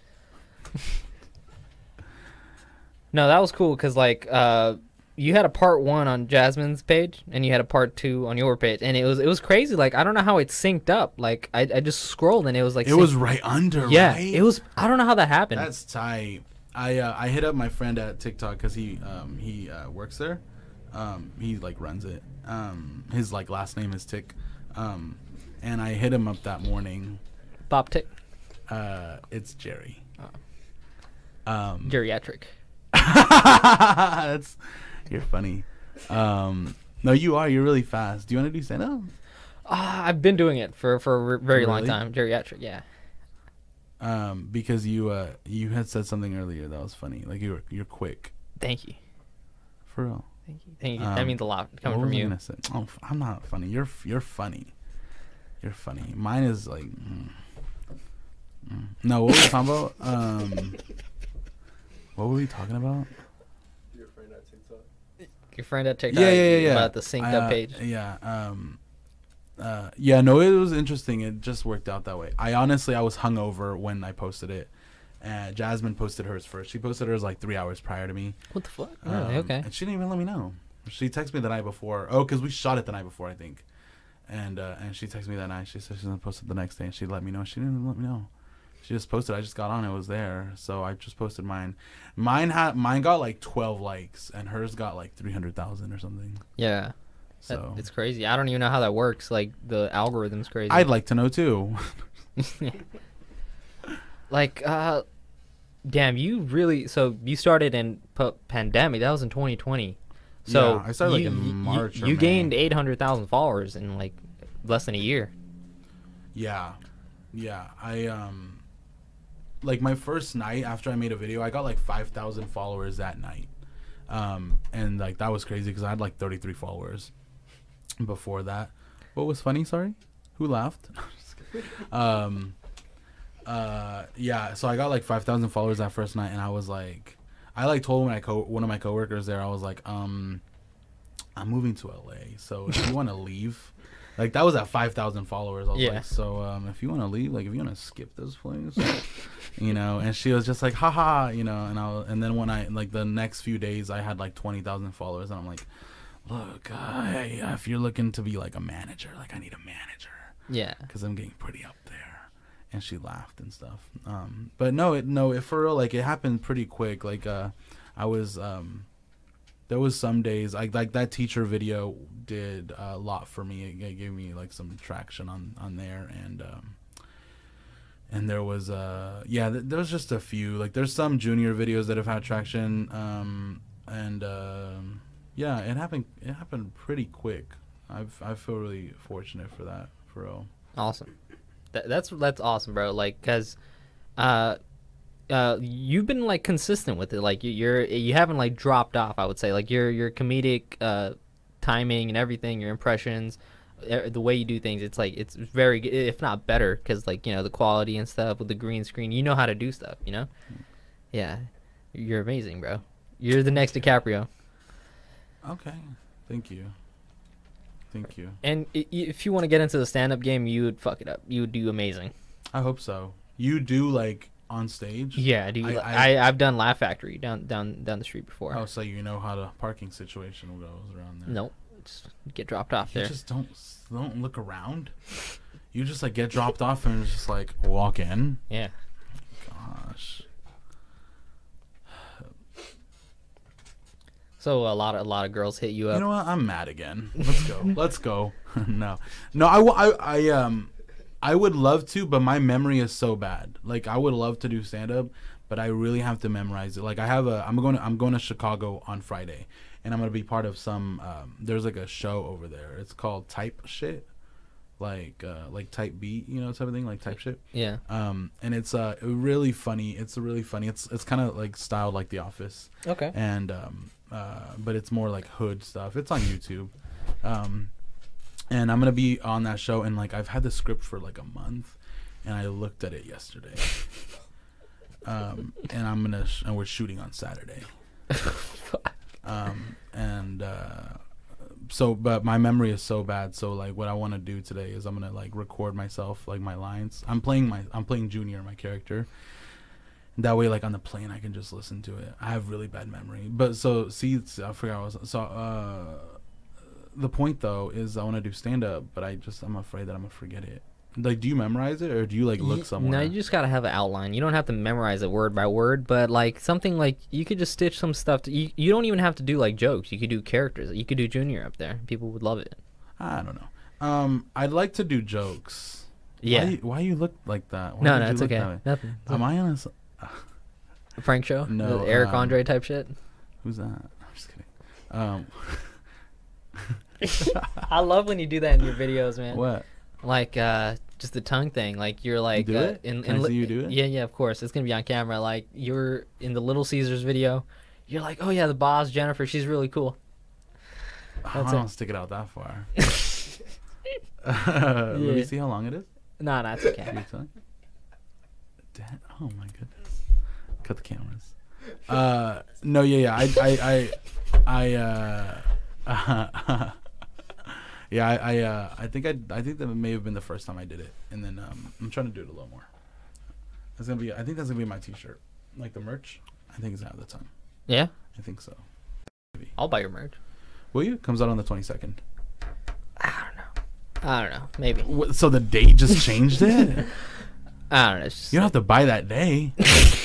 no, that was cool because like uh, you had a part one on Jasmine's page and you had a part two on your page, and it was it was crazy. Like I don't know how it synced up. Like I I just scrolled and it was like It synced- was right under. yeah. Right? It was I don't know how that happened. That's tight. I uh, I hit up my friend at TikTok because he um he uh, works there. Um, he like runs it. Um, his like last name is Tick. Um, and I hit him up that morning. Bob Tick. Uh, it's Jerry. Oh. Um, Geriatric. that's you're funny. Um, no, you are. You're really fast. Do you want to do stand up? Uh, I've been doing it for for a very long Really? time. Geriatric. Yeah. Um, because you uh you had said something earlier that was funny. Like you're you're quick. Thank you. For real. Thank you. Thank you. that Um, means a lot coming What from was I you. gonna say? Oh, f- I'm not funny. You're f- you're funny. You're funny. Mine is like. Mm, mm. No, what were we talking about? Um, what were we talking about? Your friend at TikTok. Your friend at TikTok. Yeah, yeah, yeah, yeah. About the synced I, up uh, page. Yeah. Um. Uh. Yeah. No, it was interesting. It just worked out that way. I honestly, I was hungover when I posted it. And Jasmine posted hers first. She posted hers like three hours prior to me. What the fuck? Um, Really? Okay. And she didn't even let me know. She texted me the night before. Oh, because we shot it the night before, I think. and uh, and she texted me that night. She said she's gonna post it the next day, and she let me know. She didn't even let me know. She just posted. I just got on. It was there, so I just posted mine. Mine had mine got like twelve likes, and hers got like three hundred thousand or something. Yeah. So That, it's crazy. I don't even know how that works. Like the algorithm's crazy. I'd like to know too. like, uh, damn, you really. So you started in p- pandemic. That was in twenty twenty. So Yeah, I started, like, you, in you- March You, or you May. gained eight hundred thousand followers in like less than a year. Yeah, yeah. I um, like my first night after I made a video, I got like five thousand followers that night, um, and like that was crazy because I had like thirty three followers before that. What was funny? Sorry, who laughed? um, uh, yeah. So I got like five thousand followers that first night, and I was like, I like told my co one of my coworkers there, I was like, um, I'm moving to L A, so if you want to leave. Like, that was at five thousand followers. I was Yeah. like, so, um, if you want to leave, like, if you want to skip this place, you know, and she was just like, haha, you know, and I was, and then when I, like, the next few days, I had, like, twenty thousand followers, and I'm like, look, uh, hey, if you're looking to be, like, a manager, like, I need a manager, Yeah. because I'm getting pretty up there. And she laughed and stuff. Um, but no, it, no, it, for real, like, it happened pretty quick. Like, uh, I was, um, there was some days like like that teacher video did a lot for me. It, it gave me like some traction on on there, and um and there was uh yeah th- there was just a few, like there's some junior videos that have had traction, um and um yeah it happened it happened pretty quick. I've I feel really fortunate for that, for real. Awesome. That, that's that's awesome, bro. Like, cause, uh, uh, you've been like consistent with it. Like you, you're you haven't like dropped off. I would say like your your comedic uh timing and everything, your impressions, e- the way you do things. It's like it's very good, if not better, because like you know the quality and stuff with the green screen. You know how to do stuff. You know. Yeah, you're amazing, bro. You're the next DiCaprio. Okay, thank you. Thank you. And i- i- if you want to get into the stand-up game, you would fuck it up. You would do amazing. I hope so. You do like on stage? Yeah, dude. I- I, I- I, have done Laugh Factory down down down the street before. Oh, so you know how the parking situation goes around there? Nope. Just get dropped off You there. just don't don't look around. You just like get dropped off and just like walk in. Yeah. Gosh. So a lot of a lot of girls hit you up. You know what? I'm mad again. Let's go. Let's go. no, no. I, w- I, I um, I would love to, but my memory is so bad. Like I would love to do stand up, but I really have to memorize it. Like I have a. I'm going. To, I'm going to Chicago on Friday, and I'm gonna be part of some. Um, there's like a show over there. It's called Type Shit. Like uh, like type beat, you know, type of thing, like type shit. Yeah. Um, and it's uh really funny. It's really funny. It's it's kind of like styled like The Office. Okay. And um, uh, but it's more like hood stuff. It's on YouTube. Um, and I'm gonna be on that show, and like I've had the script for like a month, and I looked at it yesterday. um, and I'm gonna sh- and we're shooting on Saturday. um, and uh. So, but my memory is so bad. So, like, what I want to do today is I'm gonna like record myself, like my lines. I'm playing my, I'm playing Junior, my character. That way, like on the plane, I can just listen to it. I have really bad memory, but so see, it's, I forgot what I was. So, uh, the point though is I want to do stand up, but I just I'm afraid that I'm gonna forget it. Like, do you memorize it or do you like look Ye- somewhere? No, you just gotta have an outline. You don't have to memorize it word by word, but like something like you could just stitch some stuff. To, you you don't even have to do like jokes. You could do characters. You could do Junior up there. People would love it. I don't know. Um, I'd like to do jokes. Yeah. Why you, why you look like that? Why no, did no, you it's look okay. that way? Nothing. Am I on a? s- Frank show? No, The Eric um, Andre type shit. Who's that? I'm just kidding. Um, I love when you do that in your videos, man. what? Like uh just the tongue thing. Like you're like Do uh, it? in, Can in I li- see you do it? Yeah, yeah, of course. It's gonna be on camera. Like you're in the Little Caesars video. You're like, oh yeah, the boss Jennifer. She's really cool. I That's don't it. stick it out that far. Let me Yeah. see how long it is. No, no, it's okay. Your tongue? Damn, oh my goodness. Cut the cameras. Uh, no, yeah, yeah. I, I, I, I uh, yeah, I, I, uh, I think I, I think that may have been the first time I did it, and then um, I'm trying to do it a little more. That's gonna be. I think that's gonna be my T-shirt, like the merch. I think it's out of the time. Yeah, I think so. I'll buy your merch. Will you? Comes out on the twenty-second. I don't know. I don't know. Maybe. What, so the date just changed it? I don't know. It's just You don't have to buy that day.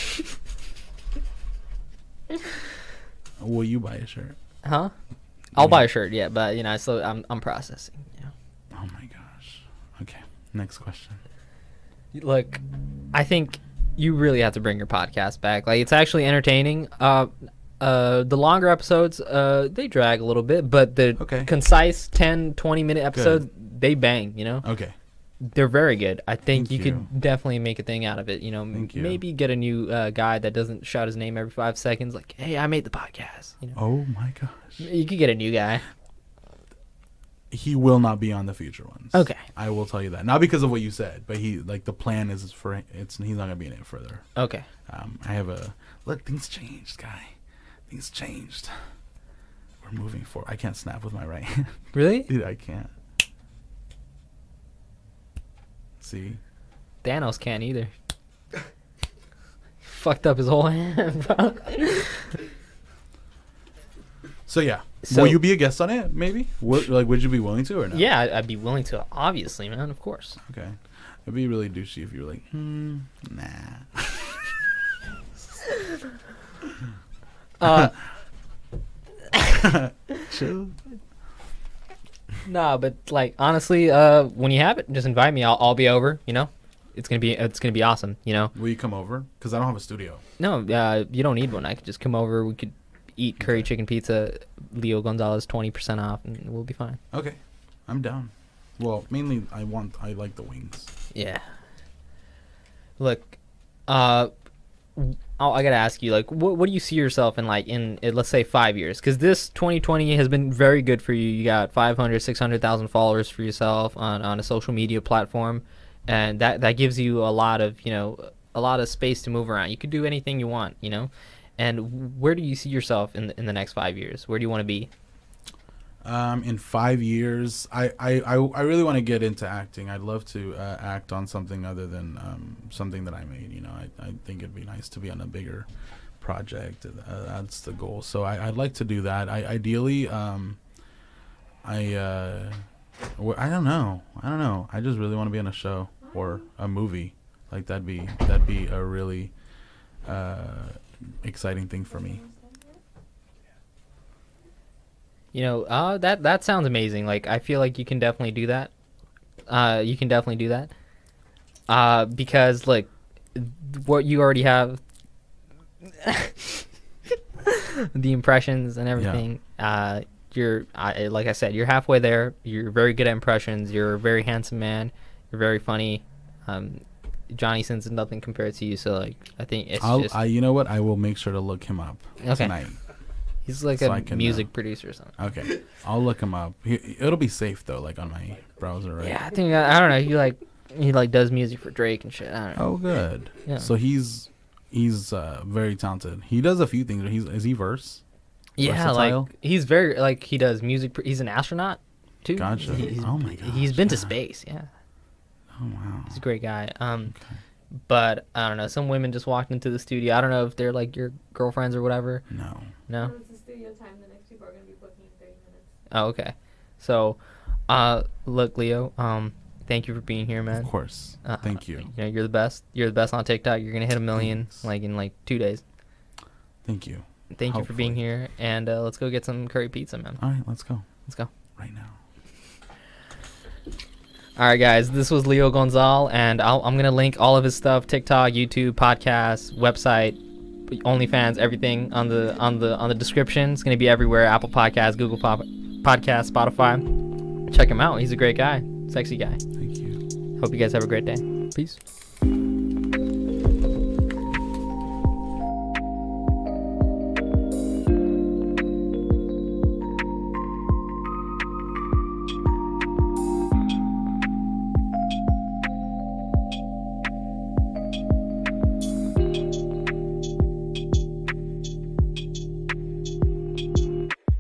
Will you buy a shirt? Huh? I'll buy a shirt, yeah, but you know, I still I'm I'm processing. You know. Oh my gosh. Okay. Next question. Look, I think you really have to bring your podcast back. Like, it's actually entertaining. Uh, uh, the longer episodes, uh, they drag a little bit, but the Okay. concise ten, twenty minute episodes, they bang. You know, Okay. they're very good. I think Thank you, you. could definitely make a thing out of it. You know, m- Thank you. maybe get a new uh, guy that doesn't shout his name every five seconds. Like, hey, I made the podcast. You know, Oh my gosh. you could get a new guy. He will not be on the future ones. Okay. I will tell you that. Not because of what you said, but he like the plan is for it's he's not gonna be in it further. Okay. Um, I have a look. Things changed, guy. Things changed. We're moving forward. I can't snap with my right hand. Really? Dude, I can't. See, Thanos can't either. Fucked up his whole hand, bro. so yeah. So- will you be a guest on it? Maybe. Would, like, would you be willing to or no? Yeah, I- I'd be willing to. Obviously, man. Of course. Okay. It'd be really douchey if you were like, hmm, nah. Uh, Chill. nah, but like honestly, uh, when you have it, just invite me. I'll, I'll be over. You know, it's gonna be it's gonna be awesome. You know. Will you come over? Because I don't have a studio. No, uh, you don't need one. I could just come over. We could eat curry chicken pizza. Leo Gonzalez twenty percent off, and we'll be fine. Okay. I'm down. Well, mainly I want I like the wings. Yeah. Look, uh, w- oh, I gotta ask you, like, what what do you see yourself in, like, in, uh, let's say, five years? Because this twenty twenty has been very good for you. You got five hundred, six hundred thousand followers for yourself on, on a social media platform, and that that gives you a lot of, you know, a lot of space to move around. You could do anything you want, you know. And where do you see yourself in the, in the next five years? Where do you want to be? Um, in five years, I, I, I, I really want to get into acting. I'd love to uh, act on something other than um, something that I made. You know, I, I think it'd be nice to be on a bigger project. Uh, that's the goal. So I, I'd like to do that. I ideally, um, I, uh, wh- I don't know. I don't know. I just really want to be on a show or a movie. Like that'd be that'd be a really uh, exciting thing for me. You know, uh, that that sounds amazing. Like, I feel like you can definitely do that. Uh, you can definitely do that. Uh, because like, what you already have, the impressions and everything. Uh, you're I, like I said, you're halfway there. You're very good at impressions. You're a very handsome man. You're very funny. Um, Johnny Sins is nothing compared to you. So like, I think it's I'll, just I, you know what? I will make sure to look him up Okay. tonight. he's like so a I can, music uh, producer or something. Okay, I'll look him up. He, it'll be safe though, like on my browser, right? Yeah, I think I, I don't know. He like he like does music for Drake and shit. I don't know. Oh, good. Yeah. So he's he's uh, very talented. He does a few things. He's is he verse? Yeah, Versatile? like he's very like he does music. pr- He's an astronaut too. Gotcha. He's, Oh my He's gosh, been to yeah. space. Yeah, Oh wow. he's a great guy. Um, Okay. but I don't know. Some women just walked into the studio. I don't know if they're like your girlfriends or whatever. No. No. No, it's the studio time. The next people are going to be booking in thirty minutes. Oh, okay. So, uh, look, Leo. Um, thank you for being here, man. Of course. Uh, Thank you. You know, you're the best. You're the best on TikTok. You're gonna hit a million Thanks. like in like two days. Thank you. Thank you for being Hopefully. here, and uh, let's go get some curry pizza, man. All right, let's go Let's go. right now. All right, guys. This was Leo Gonzal, and I'll, I'm gonna link all of his stuff: TikTok, YouTube, podcast, website, OnlyFans, everything on the on the on the description. It's gonna be everywhere: Apple Podcasts, Google Pop- Podcasts, Spotify. Check him out. He's a great guy, sexy guy. Thank you. Hope you guys have a great day. Peace.